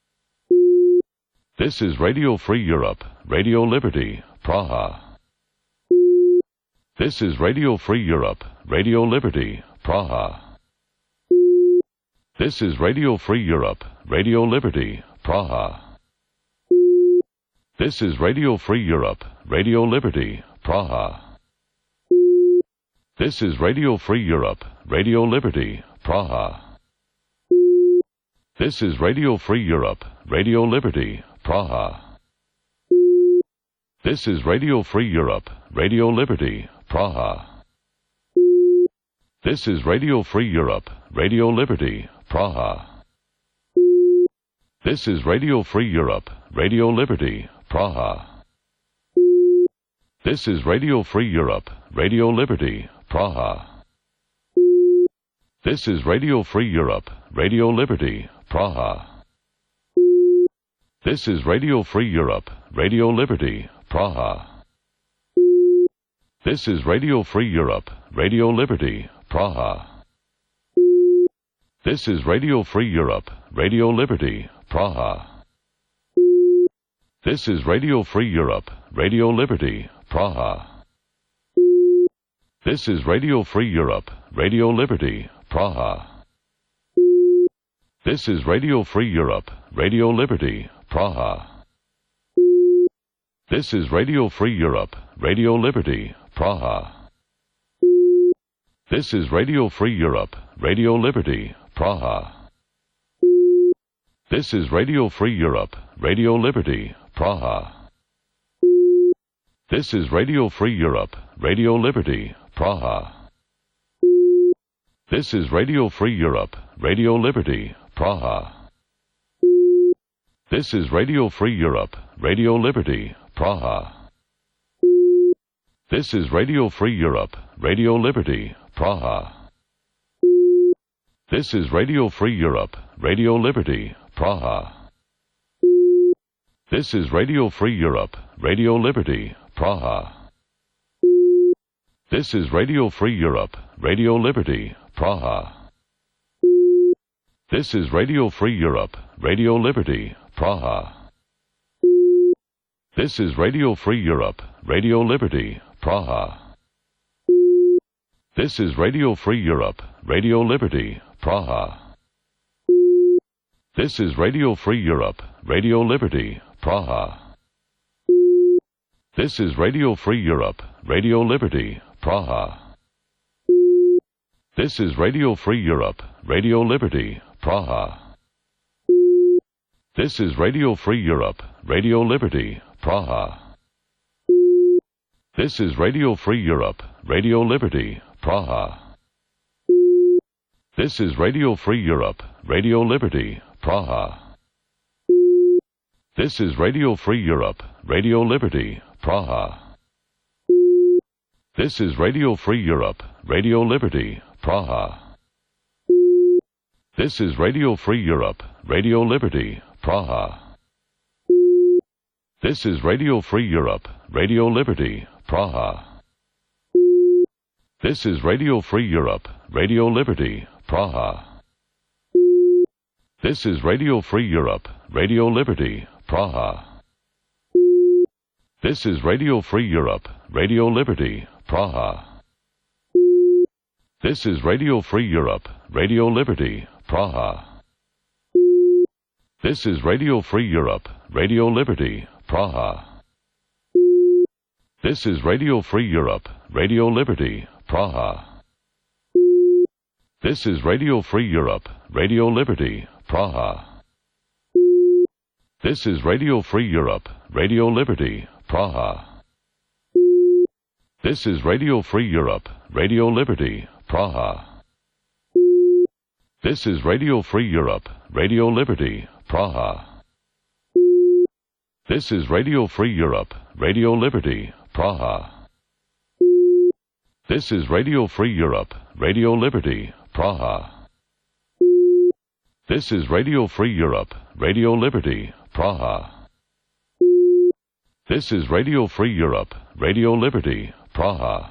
This is Radio Free Europe, Radio Liberty, Praha. This is Radio Free Europe, Radio Liberty, Praha. This is Radio Free Europe, Radio Liberty, Praha. This is Radio Free Europe, Radio Liberty, Praha. This is Radio Free Europe, Radio Liberty, Praha. This is Radio Free Europe, Radio Liberty, Praha. This is Radio Free Europe, Radio Liberty, Praha. This is Radio Free Europe, Radio Liberty, Praha. This is Radio Free Europe, Radio Liberty, Praha. This is Radio Free Europe, Radio Liberty, Praha. This is Radio Free Europe, Radio Liberty, Praha. This is Radio Free Europe, Radio Liberty, Praha. This is Radio Free Europe, Radio Liberty, Praha. This is Radio Free Europe, Radio Liberty, Praha. This is Radio Free Europe, Radio Liberty, Praha. This is Radio Free Europe, Radio Liberty, Praha. This is Radio Free Europe, Radio Liberty, Praha. This is Radio Free Europe, Radio Liberty, Praha. This is Radio Free Europe, Radio Liberty, Praha. This is Radio Free Europe, Radio Liberty, Praha. This is Radio Free Europe, Radio Liberty, Praha. This is Radio Free Europe, Radio Liberty, Praha. This is Radio Free Europe, Radio Liberty, Praha. This is Radio Free Europe, Radio Liberty, Praha. This is Radio Free Europe, Radio Liberty, Praha. This is Radio Free Europe, Radio Liberty, Praha. This is Radio Free Europe, Radio Liberty, Praha. This is Radio Free Europe, Radio Liberty, Praha. This is Radio Free Europe, Radio Liberty, Praha. This is Radio Free Europe, Radio Liberty, Praha. This is Radio Free Europe, Radio Liberty, Praha. This is Radio Free Europe, Radio Liberty, Praha. This is Radio Free Europe, Radio Liberty, Praha. This is Radio Free Europe, Radio Liberty, Praha. This is Radio Free Europe, Radio Liberty, Praha. This is Radio Free Europe, Radio Liberty, Praha. This is Radio Free Europe, Radio Liberty, Praha. This is Radio Free Europe, Radio Liberty, Praha. This is Radio Free Europe, Radio Liberty, Praha. This is Radio Free Europe, Radio Liberty, Praha. This is Radio Free Europe, Radio Liberty, Praha. This is Radio Free Europe, Radio Liberty, Praha. This is Radio Free Europe, Radio Liberty, Praha. This is Radio Free Europe, Radio Liberty, Praha. This is Radio Free Europe, Radio Liberty, Praha. This is Radio Free Europe, Radio Liberty, Praha. This is Radio Free Europe, Radio Liberty, Praha. This is Radio Free Europe, Radio Liberty, Praha. This is Radio Free Europe, Radio Liberty, Praha. This is Radio Free Europe, Radio Liberty, Praha. This is Radio Free Europe, Radio Liberty, Praha. This is Radio Free Europe, Radio Liberty, Praha. This is Radio Free Europe, Radio Liberty, Praha. This is Radio Free Europe, Radio Liberty, Praha.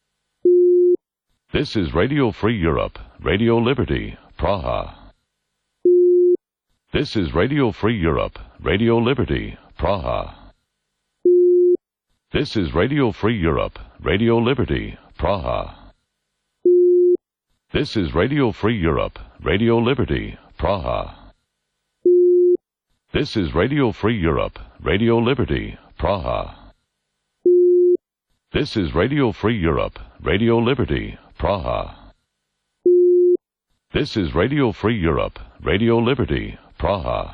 This is Radio Free Europe, Radio Liberty, Praha. This is Radio Free Europe, Radio Liberty, Praha. This is Radio Free Europe, Radio Liberty, Praha. This is Radio Free Europe, Radio Liberty, Praha. This is Radio Free Europe, Radio Liberty, Praha. This is Radio Free Europe, Radio Liberty, Praha. This is Radio Free Europe, Radio Liberty, Praha.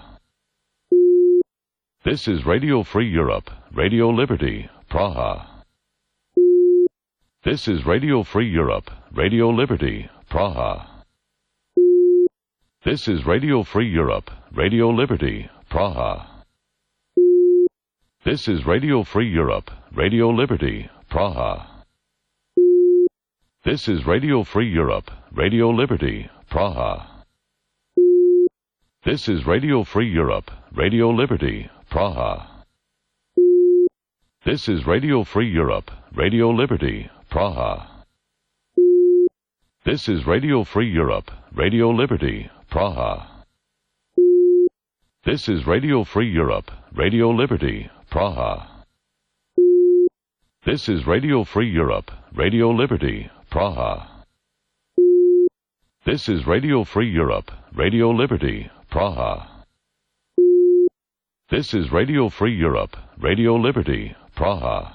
This is Radio Free Europe, Radio Liberty, Praha. This is Radio Free Europe, Radio Liberty, Praha. This is Radio Free Europe, Radio Liberty, Praha. This is Radio Free Europe, Radio Liberty, Praha. This is Radio Free Europe, Radio Liberty, Praha. This is Radio Free Europe, Radio Liberty, Praha. This is Radio Free Europe, Radio Liberty, Praha. This is Radio Free Europe, Radio Liberty, Praha. This is Radio Free Europe, Radio Liberty, Praha. This is Radio Free Europe, Radio Liberty, Praha. This is Radio Free Europe, Radio Liberty, Praha. This is Radio Free Europe, Radio Liberty, Praha.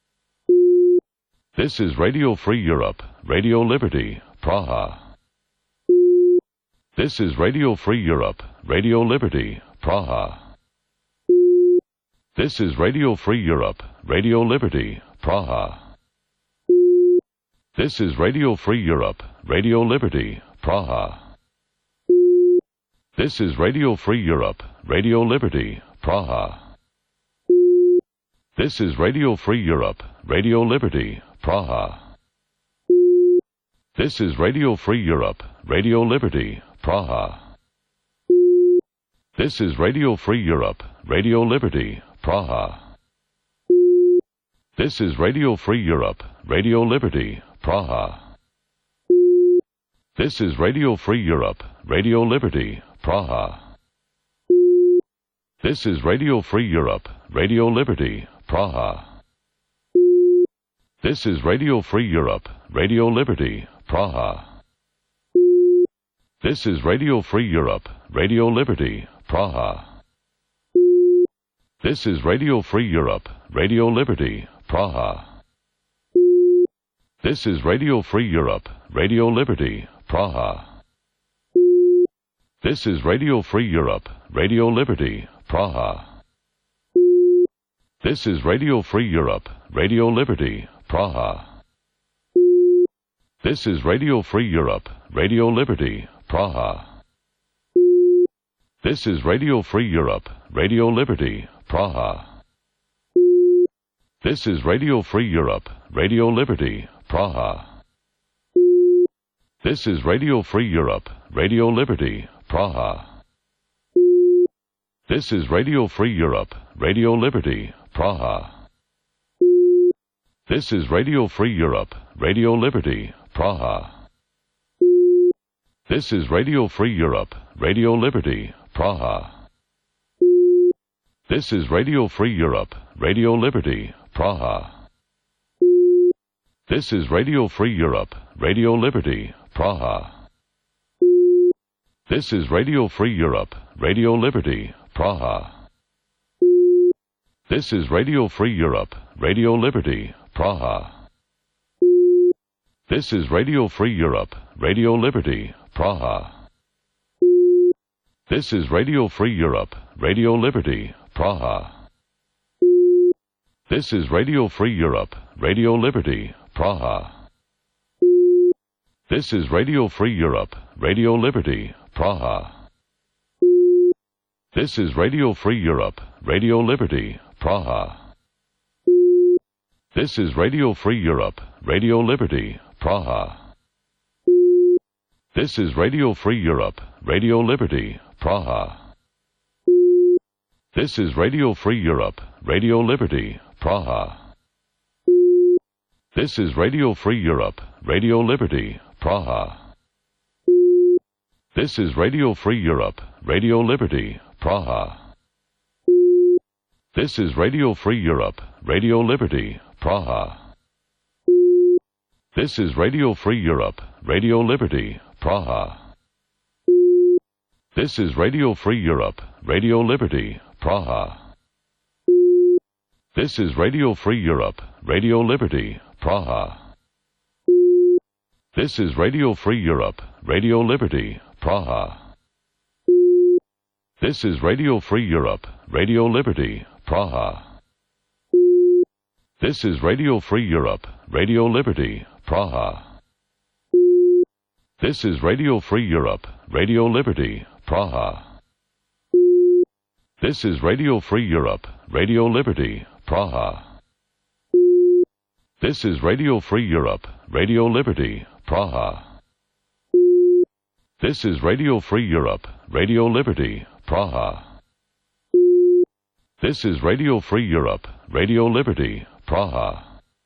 This is Radio Free Europe, Radio Liberty, Praha. This is Radio Free Europe, Radio Liberty, Praha. This is Radio Free Europe, Radio Liberty, Praha. This is Radio Free Europe, Radio Liberty, Praha. This is Radio Free Europe, Radio Liberty, Praha. This is Radio Free Europe, Radio Liberty, Praha. This is Radio Free Europe, Radio Liberty, Praha. This is Radio Free Europe, Radio Liberty, Praha. This is Radio Free Europe, Radio Liberty, Praha. This is Radio Free Europe, Radio Liberty, Praha. This is Radio Free Europe, Radio Liberty, Praha. This is Radio Free Europe, Radio Liberty, Praha. This is Radio Free Europe, Radio Liberty, Praha. This is Radio Free Europe, Radio Liberty, Praha. This is Radio Free Europe, Radio Liberty, Praha. This is Radio Free Europe, Radio Liberty, Praha. This is Radio Free Europe, Radio Liberty, Praha. This is Radio Free Europe, Radio Liberty, Praha. This is Radio Free Europe, Radio Liberty, Praha. This is Radio Free Europe, Radio Liberty, Praha. This is Radio Free Europe, Radio Liberty, Praha. This is Radio Free Europe, Radio Liberty, Praha. This is Radio Free Europe, Radio Liberty, Praha. This is Radio Free Europe, Radio Liberty, Praha. This is Radio Free Europe, Radio Liberty, Praha. This is Radio Free Europe, Radio Liberty, Praha. This is Radio Free Europe, Radio Liberty, Praha. This is Radio Free Europe, Radio Liberty, Praha. This is Radio Free Europe, Radio Liberty, Praha. This is Radio Free Europe, Radio Liberty, Praha. This is Radio Free Europe, Radio Liberty, Praha. This is Radio Free Europe, Radio Liberty, Praha. This is Radio Free Europe, Radio Liberty, Praha. This is Radio Free Europe, Radio Liberty, Praha. This is Radio Free Europe, Radio Liberty, Praha. This is Radio Free Europe, Radio Liberty, Praha. This is Radio Free Europe, Radio Liberty, Praha. This is Radio Free Europe, Radio Liberty, Praha. This is Radio Free Europe, Radio Liberty, Praha. This is Radio Free Europe, Radio Liberty, Praha. This is Radio Free Europe, Radio Liberty, Praha. This is Radio Free Europe, Radio Liberty, Praha. This is Radio Free Europe, Radio Liberty, Praha. This is Radio Free Europe, Radio Liberty, Praha. This is Radio Free Europe, Radio Liberty, Praha. This is Radio Free Europe, Radio Liberty, Praha. This is Radio Free Europe, Radio Liberty, Praha. This is Radio Free Europe, Radio Liberty, Praha. This is Radio Free Europe, Radio Liberty, Praha. This is Radio Free Europe, Radio Liberty, Praha.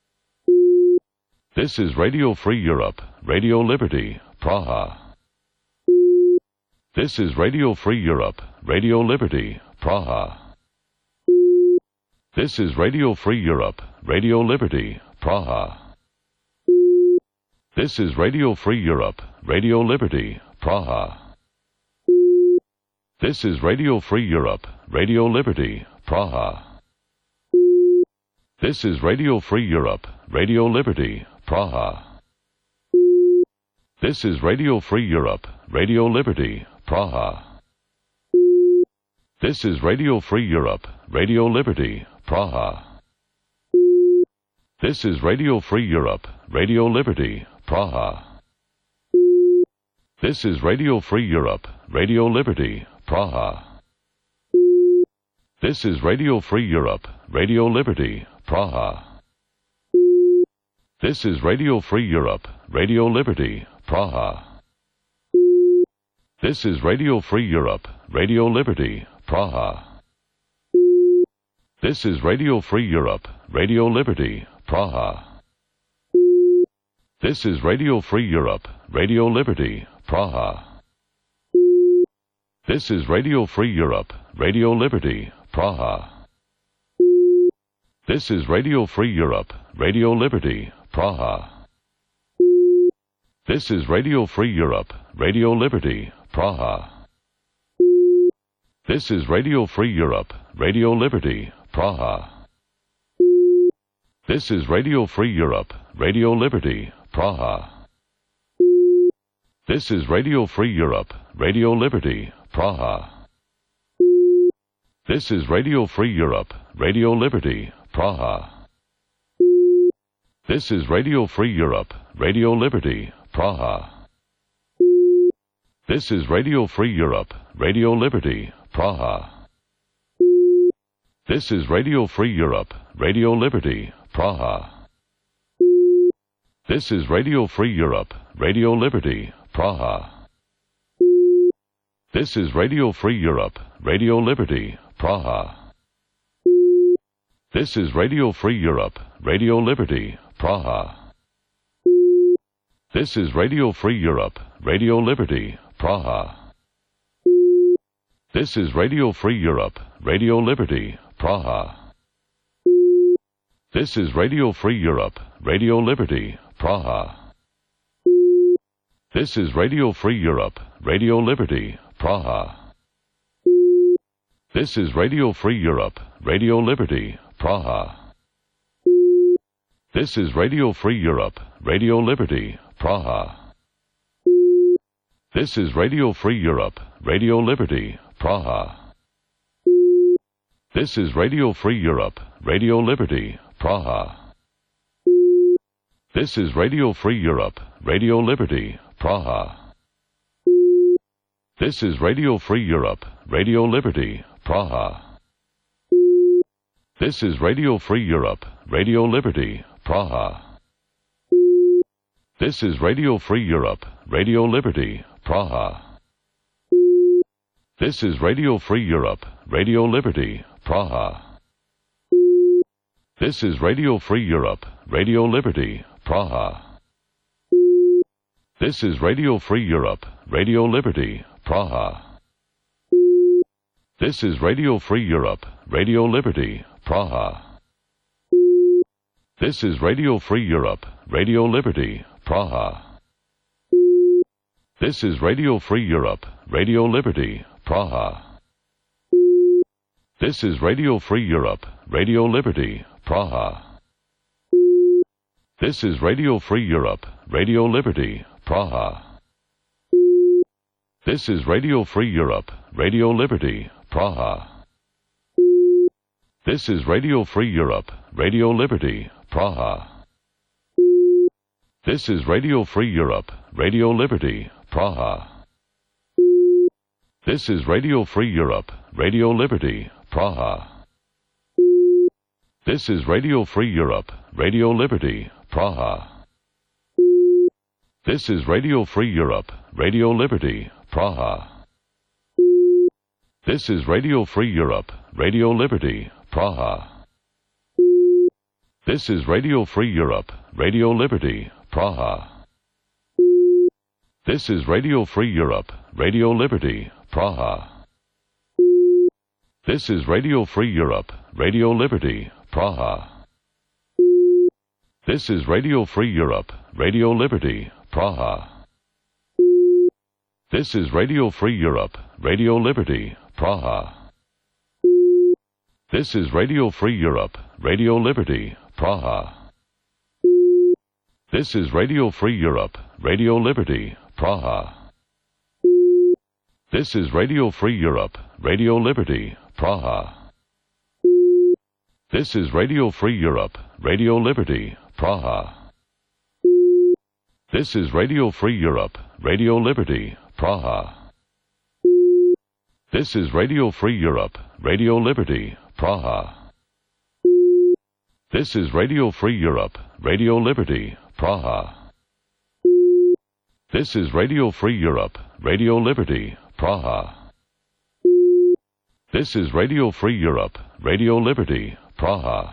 This is Radio Free Europe, Radio Liberty, Praha. This is Radio Free Europe, Radio Liberty, Praha. This is Radio Free Europe, Radio Liberty, Praha. This is Radio Free Europe, Radio Liberty, Praha. This is Radio Free Europe, Radio Liberty, Praha. This is Radio Free Europe, Radio Liberty, Praha. This is Radio Free Europe, Radio Liberty, Praha. This is Radio Free Europe, Radio Liberty, Praha. This is Radio Free Europe, Radio Liberty, Praha. This is Radio Free Europe, Radio Liberty, Praha. This is Radio Free Europe, Radio Liberty, Praha. This is Radio Free Europe, Radio Liberty, Praha. This is Radio Free Europe, Radio Liberty, Praha. This is Radio Free Europe, Radio Liberty, Praha. This is Radio Free Europe, Radio Liberty, Praha. This is Radio Free Europe, Radio Liberty, Praha. This is Radio Free Europe, Radio Liberty, Praha. This is Radio Free Europe, Radio Liberty, Praha. This is Radio Free Europe, Radio Liberty, Praha. This is Radio Free Europe, Radio Liberty, Praha. This is Radio Free Europe, Radio Liberty, Praha. This is Radio Free Europe, Radio Liberty, Praha. This is Radio Free Europe, Radio Liberty, Praha. This is Radio Free Europe, Radio Liberty, Praha. This is Radio Free Europe, Radio Liberty, Praha. This is Radio Free Europe, Radio Liberty, Praha. This is Radio Free Europe, Radio Liberty, Praha. This is Radio Free Europe, Radio Liberty, Praha. This is Radio Free Europe, Radio Liberty, Praha. This is Radio Free Europe, Radio Liberty, Praha. This is Radio Free Europe, Radio Liberty, Praha. This is Radio Free Europe, Radio Liberty, Praha. This is Radio Free Europe, Radio Liberty, Praha. This is Radio Free Europe, Radio Liberty, Praha. This is Radio Free Europe, Radio Liberty, Praha. This is Radio Free Europe, Radio Liberty, Praha. This is Radio Free Europe, Radio Liberty, Praha. This is Radio Free Europe, Radio Liberty, Praha. This is Radio Free Europe, Radio Liberty, Praha. This is Radio Free Europe, Radio Liberty, Praha. This is Radio Free Europe, Radio Liberty, Praha. This is Radio Free Europe, Radio Liberty, Praha. This is Radio Free Europe, Radio Liberty, Praha. This is Radio Free Europe, Radio Liberty, Praha. This is Radio Free Europe, Radio Liberty, Praha. This is Radio Free Europe, Radio Liberty, Praha. This is Radio Free Europe, Radio Liberty, Praha. This is Radio Free Europe, Radio Liberty, Praha. This is Radio Free Europe, Radio Liberty, Praha. This is Radio Free Europe, Radio Liberty, Praha. This is Radio Free Europe, Radio Liberty, Praha. This is Radio Free Europe, Radio Liberty, Praha. This is Radio Free Europe, Radio Liberty, Praha. This is Radio Free Europe, Radio Liberty, Praha. This is Radio Free Europe, Radio Liberty, Praha. This is Radio Free Europe, Radio Liberty, Praha. This is Radio Free Europe, Radio Liberty, Praha. This is Radio Free Europe, Radio Liberty, Praha. This is Radio Free Europe, Radio Liberty, Praha. This is Radio Free Europe, Radio Liberty, Praha. This is Radio Free Europe, Radio Liberty, Praha. This is Radio Free Europe, Radio Liberty, Praha. This is Radio Free Europe, Radio Liberty, Praha. This is Radio Free Europe, Radio Liberty, Praha. This is Radio Free Europe, Radio Liberty, Praha. This is Radio Free Europe, Radio Liberty, Praha. This is Radio Free Europe, Radio Liberty, Praha. This is Radio Free Europe, Radio Liberty, Praha. This is Radio Free Europe, Radio Liberty, Praha.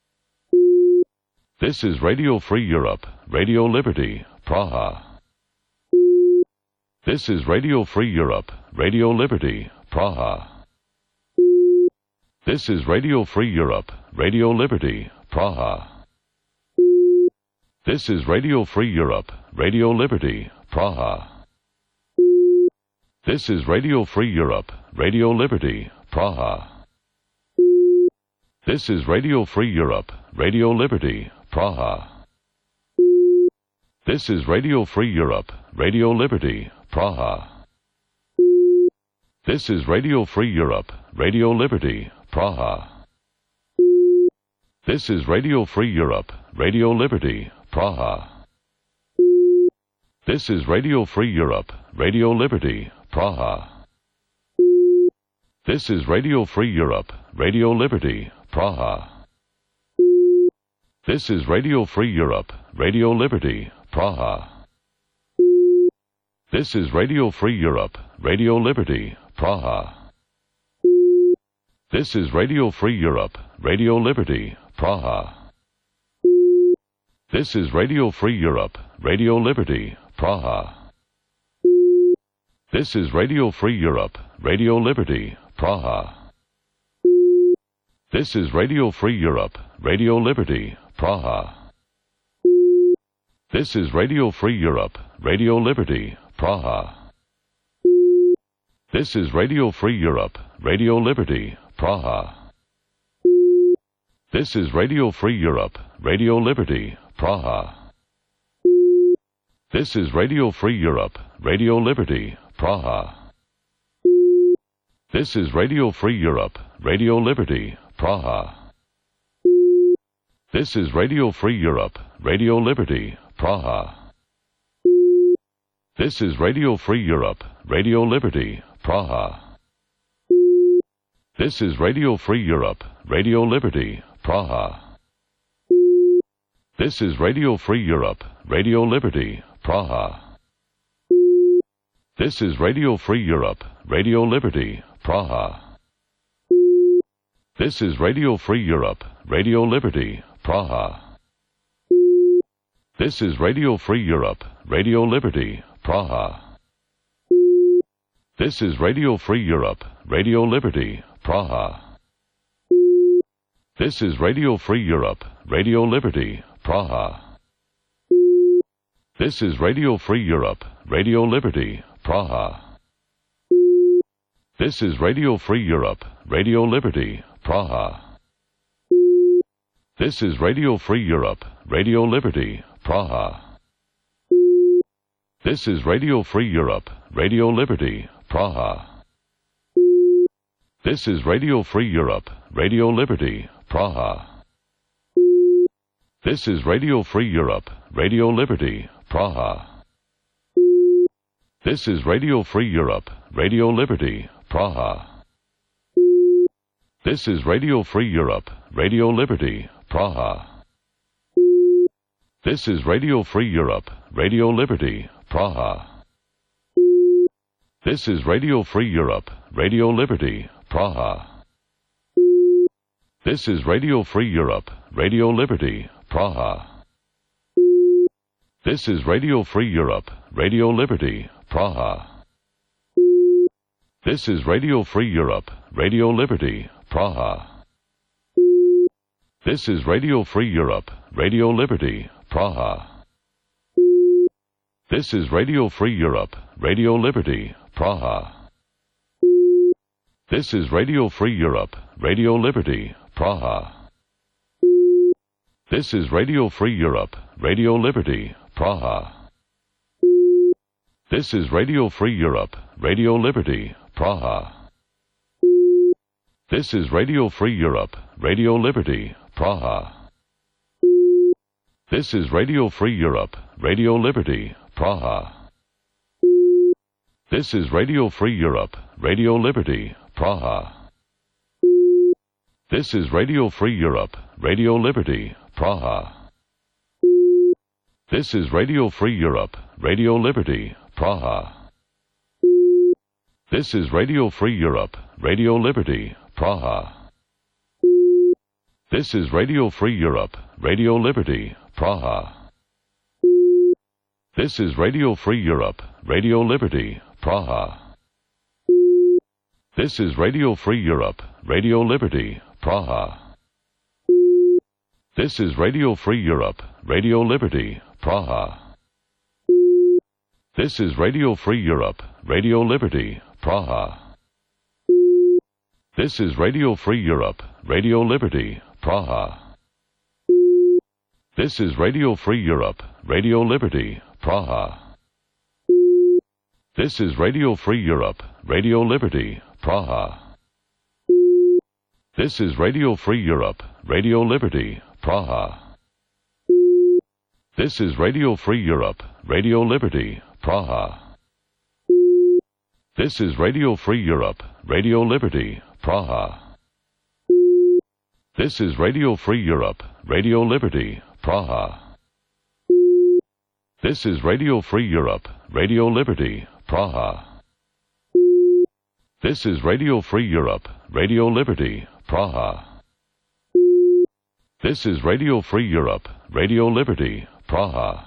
This is Radio Free Europe, Radio Liberty, Praha. This is Radio Free Europe, Radio Liberty, Praha. This is Radio Free Europe, Radio Liberty, Praha. This is Radio Free Europe, Radio Liberty, Praha. This is Radio Free Europe, Radio Liberty, Praha. This is Radio Free Europe, Radio Liberty, Praha. This is Radio Free Europe, Radio Liberty, Praha. This is Radio Free Europe, Radio Liberty, Praha. This is Radio Free Europe, Radio Liberty, Praha. This is Radio Free Europe, Radio Liberty, Praha. This is Radio Free Europe, Radio Liberty, Praha. This is Radio Free Europe, Radio Liberty, Praha. This is Radio Free Europe, Radio Liberty, Praha. This is Radio Free Europe, Radio Liberty, Praha. This is Radio Free Europe, Radio Liberty, Praha. This is Radio Free Europe, Radio Liberty, Praha. This is Radio Free Europe, Radio Liberty, Praha. This is Radio Free Europe, Radio Liberty, Praha. This is Radio Free Europe, Radio Liberty, Praha. This is Radio Free Europe, Radio Liberty, Praha. This is Radio Free Europe, Radio Liberty, Praha. This is Radio Free Europe, Radio Liberty, Praha. This is Radio Free Europe, Radio Liberty, Praha. This is Radio Free Europe, Radio Liberty, Praha. This is Radio Free Europe, Radio Liberty, Praha. This is Radio Free Europe, Radio Liberty, Praha. This is Radio Free Europe, Radio Liberty, Praha. This is Radio Free Europe, Radio Liberty, Praha. This is Radio Free Europe, Radio Liberty, Praha. This is Radio Free Europe, Radio Liberty, Praha. This is Radio Free Europe, Radio Liberty, Praha. This is Radio Free Europe, Radio Liberty, Praha. This is Radio Free Europe, Radio Liberty, Praha. This is Radio Free Europe, Radio Liberty, Praha. This is Radio Free Europe, Radio Liberty, Praha. This is Radio Free Europe, Radio Liberty, Praha. This is Radio Free Europe, Radio Liberty, Praha. This is Radio Free Europe, Radio Liberty, Praha. This is Radio Free Europe, Radio Liberty, Praha. This is Radio Free Europe, Radio Liberty, Praha. This is Radio Free Europe, Radio Liberty, Praha. This is Radio Free Europe, Radio Liberty, Praha. This is Radio Free Europe, Radio Liberty, Praha. This is Radio Free Europe, Radio Liberty, Praha. This is Radio Free Europe, Radio Liberty, Praha. This is Radio Free Europe, Radio Liberty, Praha. This is Radio Free Europe, Radio Liberty, Praha. This is Radio Free Europe, Radio Liberty, Praha. This is Radio Free Europe, Radio Liberty, Praha. This is Radio Free Europe, Radio Liberty, Praha. This is Radio Free Europe, Radio Liberty, Praha. This is Radio Free Europe, Radio Liberty, Praha. This is Radio Free Europe, Radio Liberty, Praha. This is Radio Free Europe, Radio Liberty, Praha. This is Radio Free Europe, Radio Liberty, Praha. This is Radio Free Europe, Radio Liberty, Praha. This is Radio Free Europe, Radio Liberty, Praha. This is Radio Free Europe, Radio Liberty, Praha. This is Radio Free Europe, Radio Liberty, Praha. This is Radio Free Europe, Radio Liberty, Praha. This is Radio Free Europe, Radio Liberty, Praha. This is Radio Free Europe, Radio Liberty, Praha. This is Radio Free Europe, Radio Liberty, Praha. This is Radio Free Europe, Radio Liberty, Praha. This is Radio Free Europe, Radio Liberty, Praha. This is Radio Free Europe, Radio Liberty, Praha. This is Radio Free Europe, Radio Liberty, Praha. This is Radio Free Europe, Radio Liberty, Praha. This is Radio Free Europe, Radio Liberty, Praha. This is Radio Free Europe, Radio Liberty, Praha.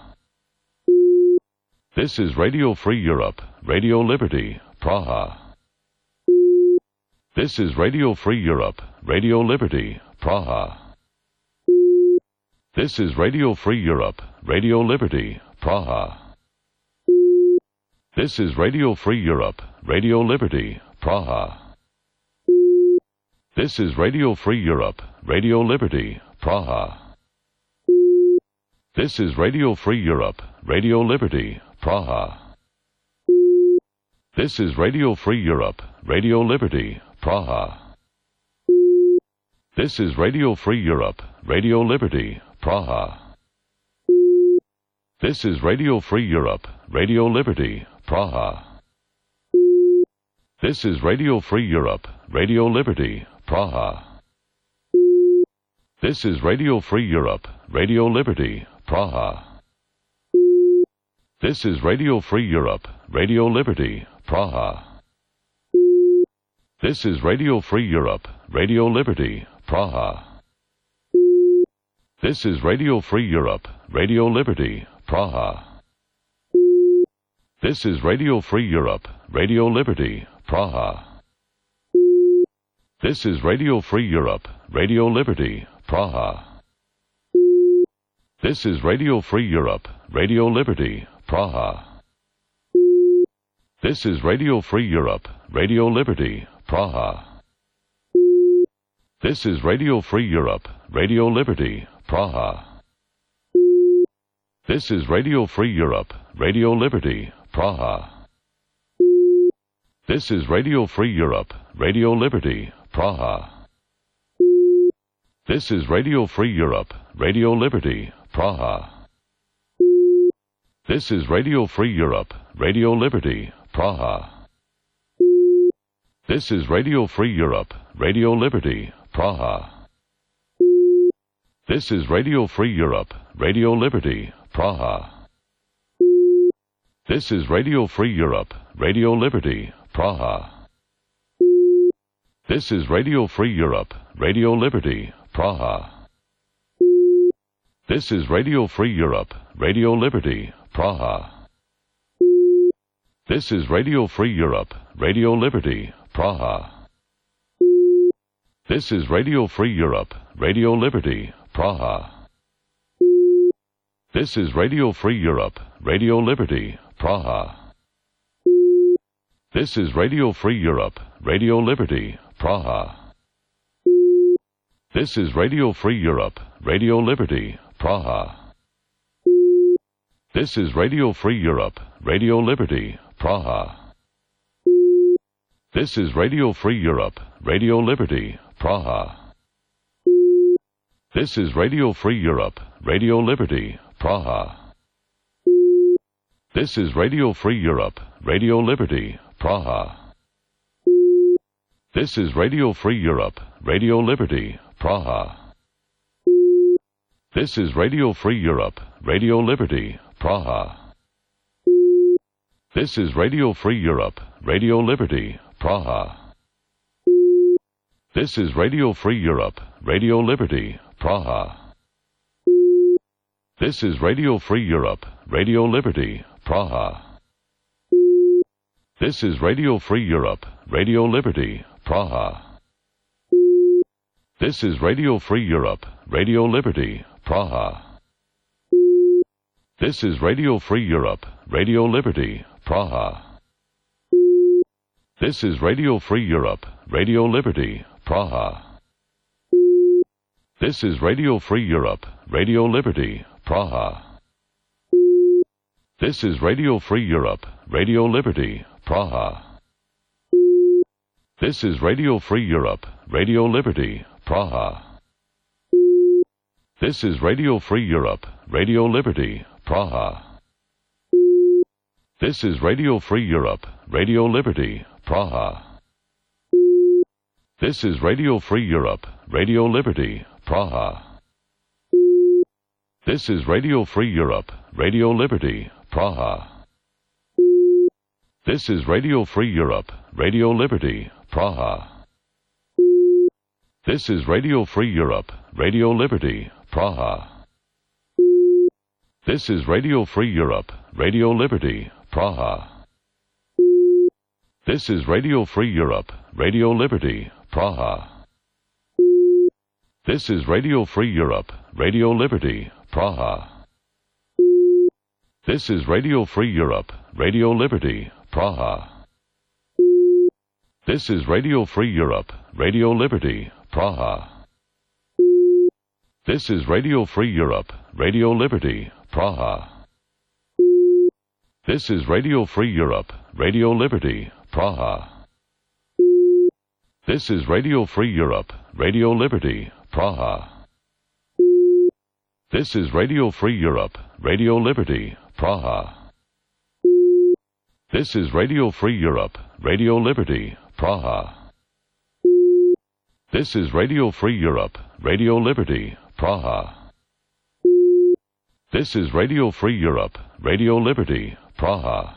This is Radio Free Europe, Radio Liberty, Praha. This is Radio Free Europe, Radio Liberty, Praha. This is Radio Free Europe, Radio Liberty, Praha. This is Radio Free Europe, Radio Liberty, Praha. This is Radio Free Europe, Radio Liberty, Praha. This is Radio Free Europe, Radio Liberty, Praha. This is Radio Free Europe, Radio Liberty, Praha. This is Radio Free Europe, Radio Liberty, Praha. This is Radio Free Europe, Radio Liberty, Praha. This is Radio Free Europe, Radio Liberty, Praha. This is Radio Free Europe, Radio Liberty, Praha. This is Radio Free Europe, Radio Liberty, Praha. This is Radio Free Europe, Radio Liberty, Praha. This is Radio Free Europe, Radio Liberty, Praha. This is Radio Free Europe, Radio Liberty, Praha. This is Radio Free Europe, Radio Liberty, Praha. This is Radio Free Europe, Radio Liberty, Praha. This is Radio Free Europe, Radio Liberty, Praha. This is Radio Free Europe, Radio Liberty, Praha. This is Radio Free Europe, Radio Liberty, Praha. This is Radio Free Europe, Radio Liberty, Praha. This is Radio Free Europe, Radio Liberty, Praha. This is Radio Free Europe, Radio Liberty, Praha. This is Radio Free Europe, Radio Liberty, Praha. This is Radio Free Europe, Radio Liberty, Praha. This is Radio Free Europe, Radio Liberty, Praha. This is Radio Free Europe, Radio Liberty, Praha. This is Radio Free Europe, Radio Liberty, Praha. This is Radio Free Europe, Radio Liberty, Praha. This is Radio Free Europe, Radio Liberty, Praha. This is Radio Free Europe, Radio Liberty, Praha. This is Radio Free Europe, Radio Liberty, Praha. This is Radio Free Europe, Radio Liberty, Praha. This is Radio Free Europe, Radio Liberty, Praha. This is Radio Free Europe, Radio Liberty, Praha. This is Radio Free Europe, Radio Liberty, Praha. This is Radio Free Europe, Radio Liberty, Praha. This is Radio Free Europe, Radio Liberty, Praha. This is Radio Free Europe, Radio Liberty, Praha. This is Radio Free Europe, Radio Liberty, Praha. This is Radio Free Europe, Radio Liberty, Praha. This is Radio Free Europe, Radio Liberty, Praha. This is Radio Free Europe, Radio Liberty, Praha. This is Radio Free Europe, Radio Liberty, Praha. This is Radio Free Europe, Radio Liberty, Praha. This is Radio Free Europe, Radio Liberty, Praha. This is Radio Free Europe, Radio Liberty, Praha. This is Radio Free Europe, Radio Liberty, Praha. This is Radio Free Europe, Radio Liberty, Praha. This is Radio Free Europe, Radio Liberty, Praha. This is Radio Free Europe, Radio Liberty, Praha. This is Radio Free Europe, Radio Liberty, Praha. This is Radio Free Europe, Radio Liberty, Praha. This is Radio Free Europe, Radio Liberty, Praha. This is Radio Free Europe, Radio Liberty, Praha. This is Radio Free Europe, Radio Liberty, Praha. This is Radio Free Europe, Radio Liberty, Praha. This is Radio Free Europe, Radio Liberty, Praha. This is Radio Free Europe, Radio Liberty, Praha. This is Radio Free Europe, Radio Liberty, Praha. This is Radio Free Europe, Radio Liberty, Praha. This is Radio Free Europe, Radio Liberty, Praha. This is Radio Free Europe, Radio Liberty, Praha. This is Radio Free Europe, Radio Liberty, Praha. This is Radio Free Europe, Radio Liberty, Praha. This is Radio Free Europe, Radio Liberty, Praha. This is Radio Free Europe, Radio Liberty, Praha.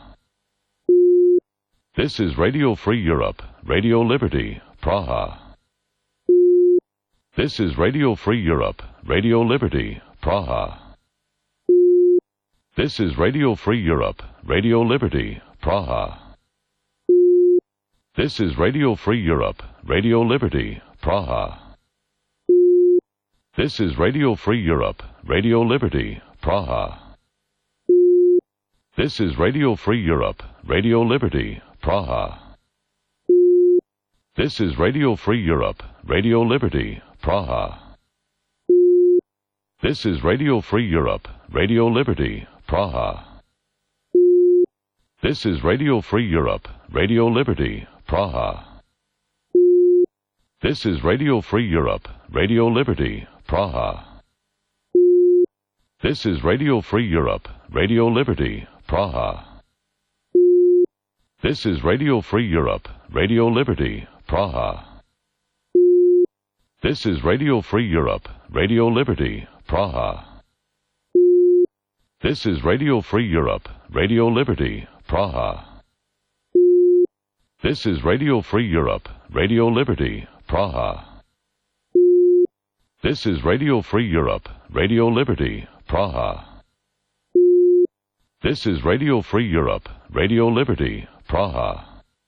This is Radio Free Europe, Radio Liberty, Praha. This is Radio Free Europe, Radio Liberty, Praha. This is Radio Free Europe, Radio Liberty, Praha. This is Radio Free Europe, Radio Liberty, Praha. This is Radio Free Europe, Radio Liberty, Praha. This is Radio Free Europe, Radio Liberty, Praha. This is Radio Free Europe, Radio Liberty, Praha. This is Radio Free Europe, Radio Liberty, Praha. This is Radio Free Europe, Radio Liberty, Praha. This is Radio Free Europe, Radio Liberty, Praha. This is Radio Free Europe, Radio Liberty, Praha. This is Radio Free Europe, Radio Liberty, Praha. This is Radio Free Europe, Radio Liberty, Praha. This is Radio Free Europe, Radio Liberty, Praha. This is Radio Free Europe, Radio Liberty, Praha. This is Radio Free Europe, Radio Liberty, Praha. This is Radio Free Europe, Radio Liberty, Praha.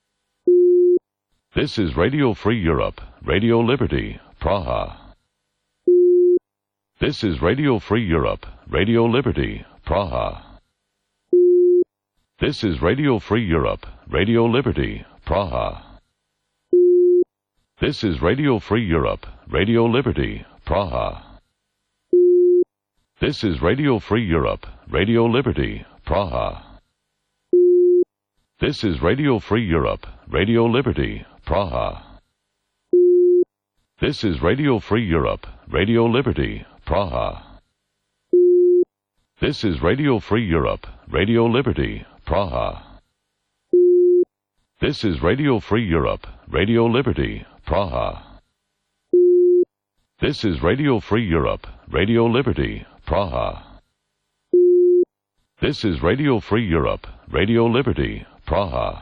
This is Radio Free Europe, Radio Liberty, Praha. This is Radio Free Europe, Radio Liberty, Praha. This is Radio Free Europe, Radio Liberty, Praha. This is Radio Free Europe, Radio Liberty, Praha. This is Radio Free Europe, Radio Liberty, Praha. This is Radio Free Europe, Radio Liberty, Praha. This is Radio Free Europe, Radio Liberty, Praha. This is Radio Free Europe, Radio Liberty, Praha. This is Radio Free Europe, Radio Liberty, Praha. This is Radio Free Europe, Radio Liberty, Praha. This is Radio Free Europe, Radio Liberty, Praha.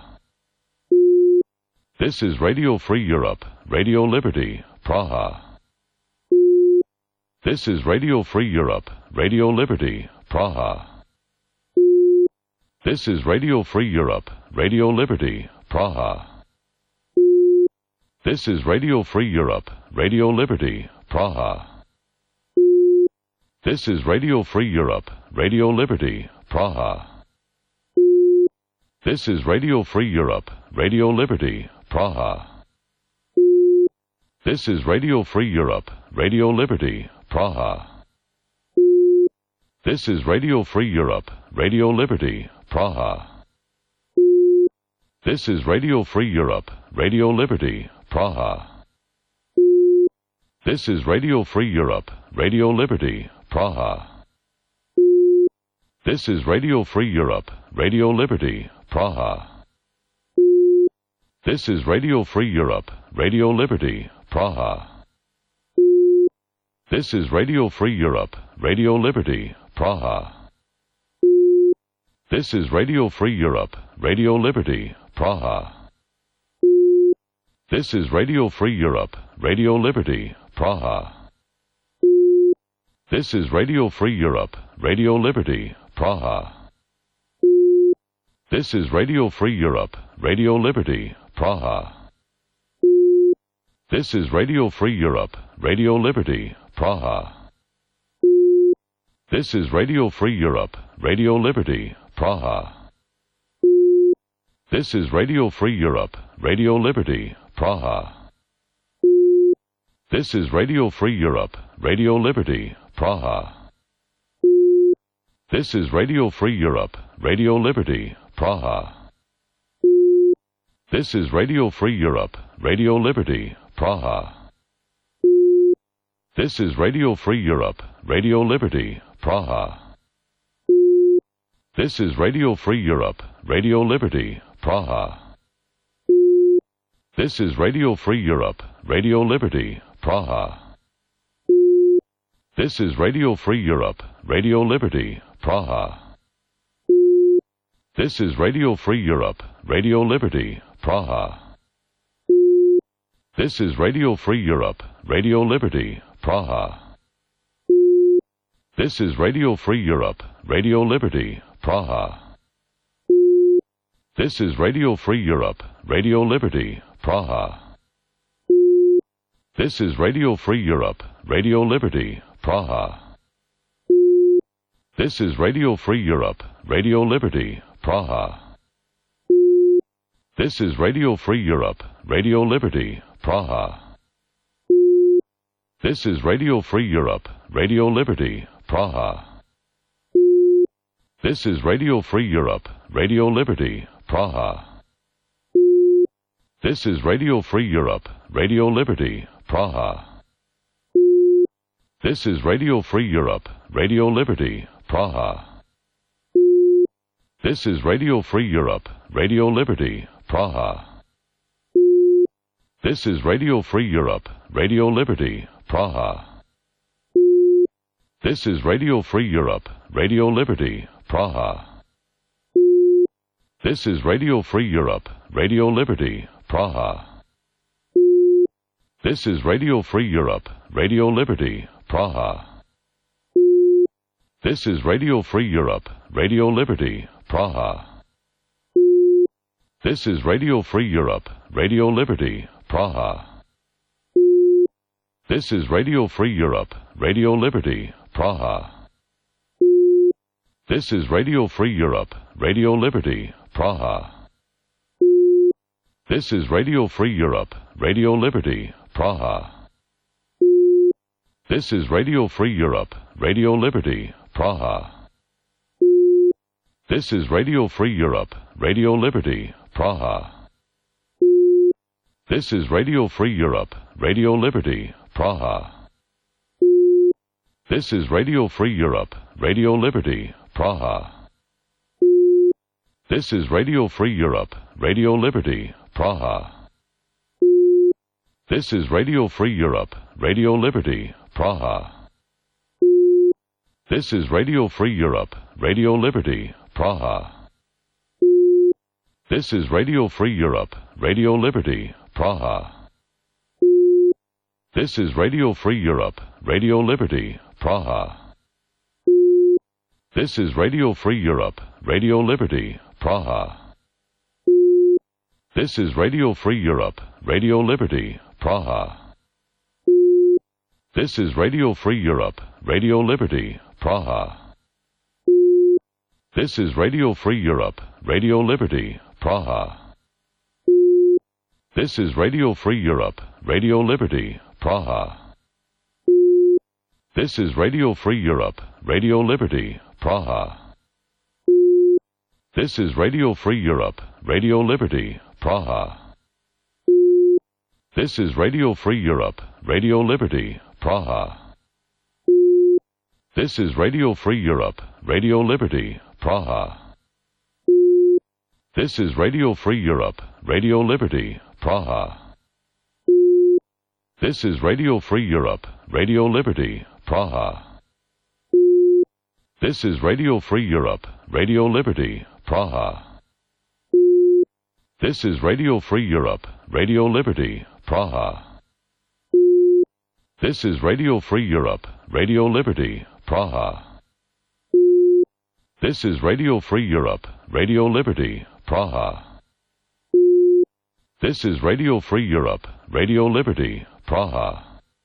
This is Radio Free Europe, Radio Liberty, Praha. This is Radio Free Europe, Radio Liberty, Praha. This is Radio Free Europe, Radio Liberty, Praha. This is Radio Free Europe, Radio Liberty, Praha. This is Radio Free Europe, Radio Liberty, Praha. This is Radio Free Europe, Radio Liberty, Praha. This is Radio Free Europe, Radio Liberty, Praha. This is Radio Free Europe, Radio Liberty, Praha. This is Radio Free Europe, Radio Liberty, Praha. This is Radio Free Europe, Radio Liberty, Praha. This is Radio Free Europe, Radio Liberty, Praha. This is Radio Free Europe, Radio Liberty, Praha. This is Radio Free Europe, Radio Liberty, Praha. This is Radio Free Europe, Radio Liberty, Praha. This is Radio Free Europe, Radio Liberty, Praha. This is Radio Free Europe, Radio Liberty, Praha. This is Radio Free Europe, Radio Liberty, Praha. This is Radio Free Europe, Radio Liberty, Praha. This is Radio Free Europe, Radio Liberty, Praha. This is Radio Free Europe, Radio Liberty, Praha. This is Radio Free Europe, Radio Liberty, Praha. This is Radio Free Europe, Radio Liberty, Praha. This is Radio Free Europe, Radio Liberty, Praha. This is Radio Free Europe, Radio Liberty, Praha. This is Radio Free Europe, Radio Liberty, Praha. This is Radio Free Europe, Radio Liberty, Praha. This is Radio Free Europe, Radio Liberty, Praha. This is Radio Free Europe, Radio Liberty, Praha. This is Radio Free Europe, Radio Liberty, Praha. This is Radio Free Europe, Radio Liberty, Praha. This is Radio Free Europe, Radio Liberty, Praha. This is Radio Free Europe, Radio Liberty, Praha. This is Radio Free Europe, Radio Liberty, Praha. This is Radio Free Europe, Radio Liberty, Praha. This is Radio Free Europe, Radio Liberty, Praha. This is Radio Free Europe, Radio Liberty, Praha. This is Radio Free Europe, Radio Liberty, Praha. This is Radio Free Europe, Radio Liberty, Praha. This is Radio Free Europe, Radio Liberty, Praha. This is Radio Free Europe, Radio Liberty, Praha. This is Radio Free Europe, Radio Liberty, Praha. This is Radio Free Europe, Radio Liberty, Praha. This is Radio Free Europe, Radio Liberty, Praha. This is Radio Free Europe, Radio Liberty, Praha. This is Radio Free Europe, Radio Liberty, Praha. This is Radio Free Europe, Radio Liberty, Praha. This is Radio Free Europe, Radio Liberty, Praha. This is Radio Free Europe, Radio Liberty, Praha. This is Radio Free Europe, Radio Liberty, Praha. This is Radio Free Europe, Radio Liberty, Praha. This is Radio Free Europe, Radio Liberty, Praha. This is Radio Free Europe, Radio Liberty, Praha. This is Radio Free Europe, Radio Liberty, Praha. This is Radio Free Europe, Radio Liberty, Praha. This is Radio Free Europe, Radio Liberty, Praha. This is Radio Free Europe, Radio Liberty, Praha. This is Radio Free Europe, Radio Liberty, Praha. This is Radio Free Europe, Radio Liberty, Praha. This is Radio Free Europe, Radio Liberty, Praha. This is Radio Free Europe, Radio Liberty, Praha. This is Radio Free Europe, Radio Liberty, Praha. This is Radio Free Europe, Radio Liberty, Praha. This is Radio Free Europe, Radio Liberty, Praha. This is Radio Free Europe, Radio Liberty, Praha. This is Radio Free Europe, Radio Liberty, Praha. This is Radio Free Europe, Radio Liberty, Praha. This is Radio Free Europe, Radio Liberty, Praha. This is Radio Free Europe, Radio Liberty, Praha. This is Radio Free Europe, Radio Liberty, Praha. This is Radio Free Europe, Radio Liberty, Praha. This is Radio Free Europe, Radio Liberty, Praha. This is Radio Free Europe, Radio Liberty, Praha. This is Radio Free Europe, Radio Liberty, Praha.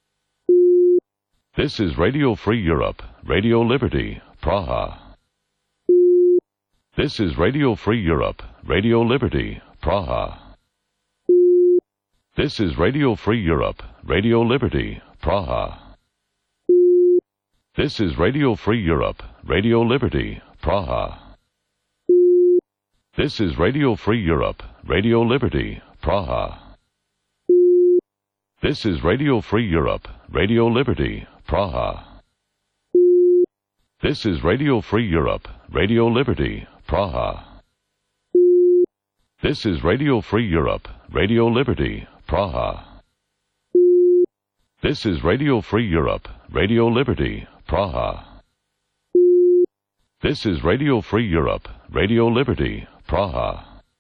This is Radio Free Europe, Radio Liberty, Praha. This is Radio Free Europe, Radio Liberty, Praha. This is Radio Free Europe, Radio Liberty, Praha. This is Radio Free Europe, Radio Liberty, Praha. This is Radio Free Europe, Radio Liberty, Praha. This is Radio Free Europe, Radio Liberty, Praha. This is Radio Free Europe, Radio Liberty, Praha. This is Radio Free Europe, Radio Liberty, Praha. This is Radio Free Europe, Radio Liberty, Praha. This is Radio Free Europe, Radio Liberty, Praha.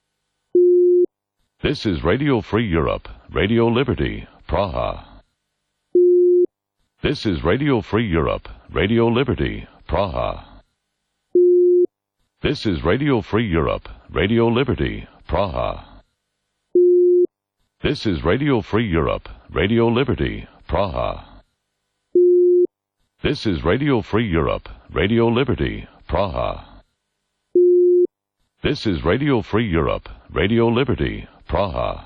This is Radio Free Europe, Radio Liberty, Praha. This is Radio Free Europe, Radio Liberty, Praha. This is Radio Free Europe, Radio Liberty, Praha. This is Radio Free Europe, Radio Liberty, Praha. This is Radio Free Europe, Radio Liberty, Praha. This is Radio Free Europe, Radio Liberty, Praha.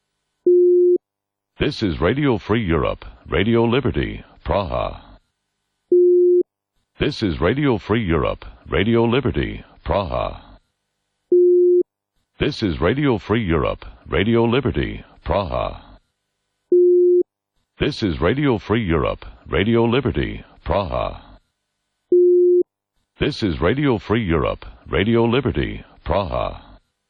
This is Radio Free Europe, Radio Liberty, Praha. This is Radio Free Europe, Radio Liberty, Praha. This is Radio Free Europe, Radio Liberty, Praha. This is Radio Free Europe, Radio Liberty, Praha. This is Radio Free Europe, Radio Liberty, Praha.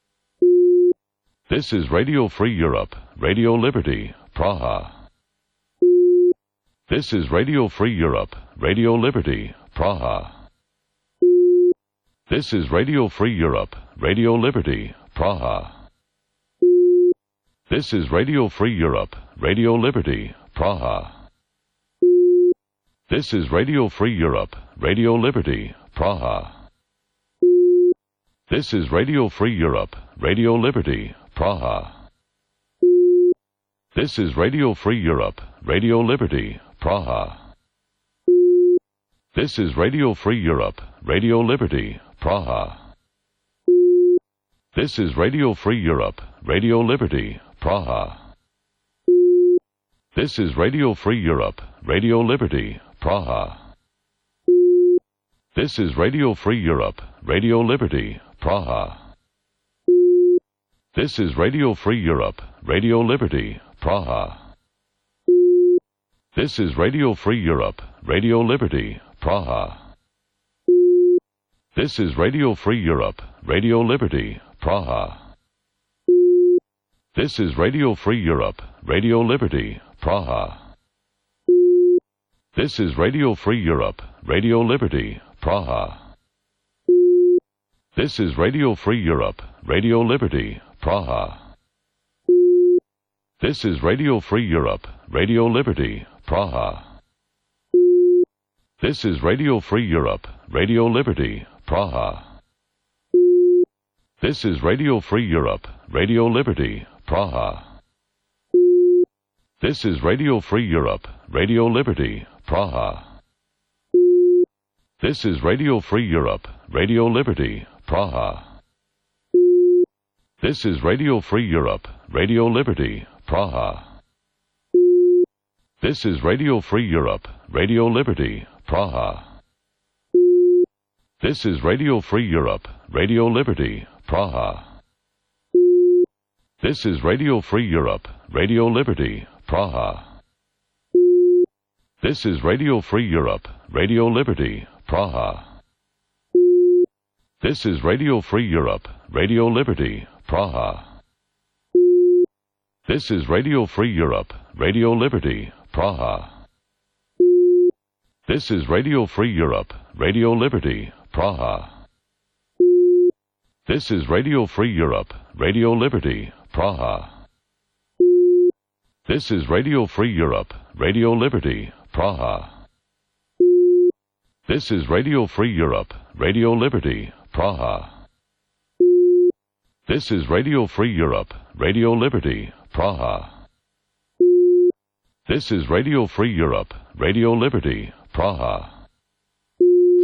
This is Radio Free Europe, Radio Liberty, Praha. This is Radio Free Europe, Radio Liberty, Praha. This is Radio Free Europe, Radio Liberty, Praha. This is Radio Free Europe, Radio Liberty, Praha. This is Radio Free Europe, Radio Liberty, Praha. This is Radio Free Europe, Radio Liberty, Praha. This is Radio Free Europe, Radio Liberty, Praha. This is Radio Free Europe, Radio Liberty, Praha. This is Radio Free Europe, Radio Liberty, Praha. This is Radio Free Europe, Radio Liberty, Praha. This is Radio Free Europe, Radio Liberty, Praha. This is Radio Free Europe, Radio Liberty, Praha. This is Radio Free Europe, Radio Liberty, Praha. This is Radio Free Europe, Radio Liberty, Praha. This is Radio Free Europe, Radio Liberty, Praha. This is Radio Free Europe, Radio Liberty, Praha. This is Radio Free Europe, Radio Liberty, Praha. This is Radio Free Europe, Radio Liberty, Praha. This is Radio Free Europe, Radio Liberty, Praha. This is Radio Free Europe, Radio Liberty, Praha. This is Radio Free Europe, Radio Liberty, Praha. This is Radio Free Europe, Radio Liberty, Praha. This is Radio Free Europe, Radio Liberty, Praha. This is Radio Free Europe, Radio Liberty, Praha. This is Radio Free Europe, Radio Liberty, Praha. This is Radio Free Europe, Radio Liberty, Praha. This is Radio Free Europe, Radio Liberty, Praha. This is Radio Free Europe, Radio Liberty, Praha. This is Radio Free Europe, Radio Liberty, Praha. This is Radio Free Europe, Radio Liberty, Praha. This is Radio Free Europe, Radio Liberty, Praha. This is Radio Free Europe, Radio Liberty, Praha. This is Radio Free Europe, Radio Liberty, Praha. This is Radio Free Europe, Radio Liberty, Praha. This is Radio Free Europe, Radio Liberty, Praha.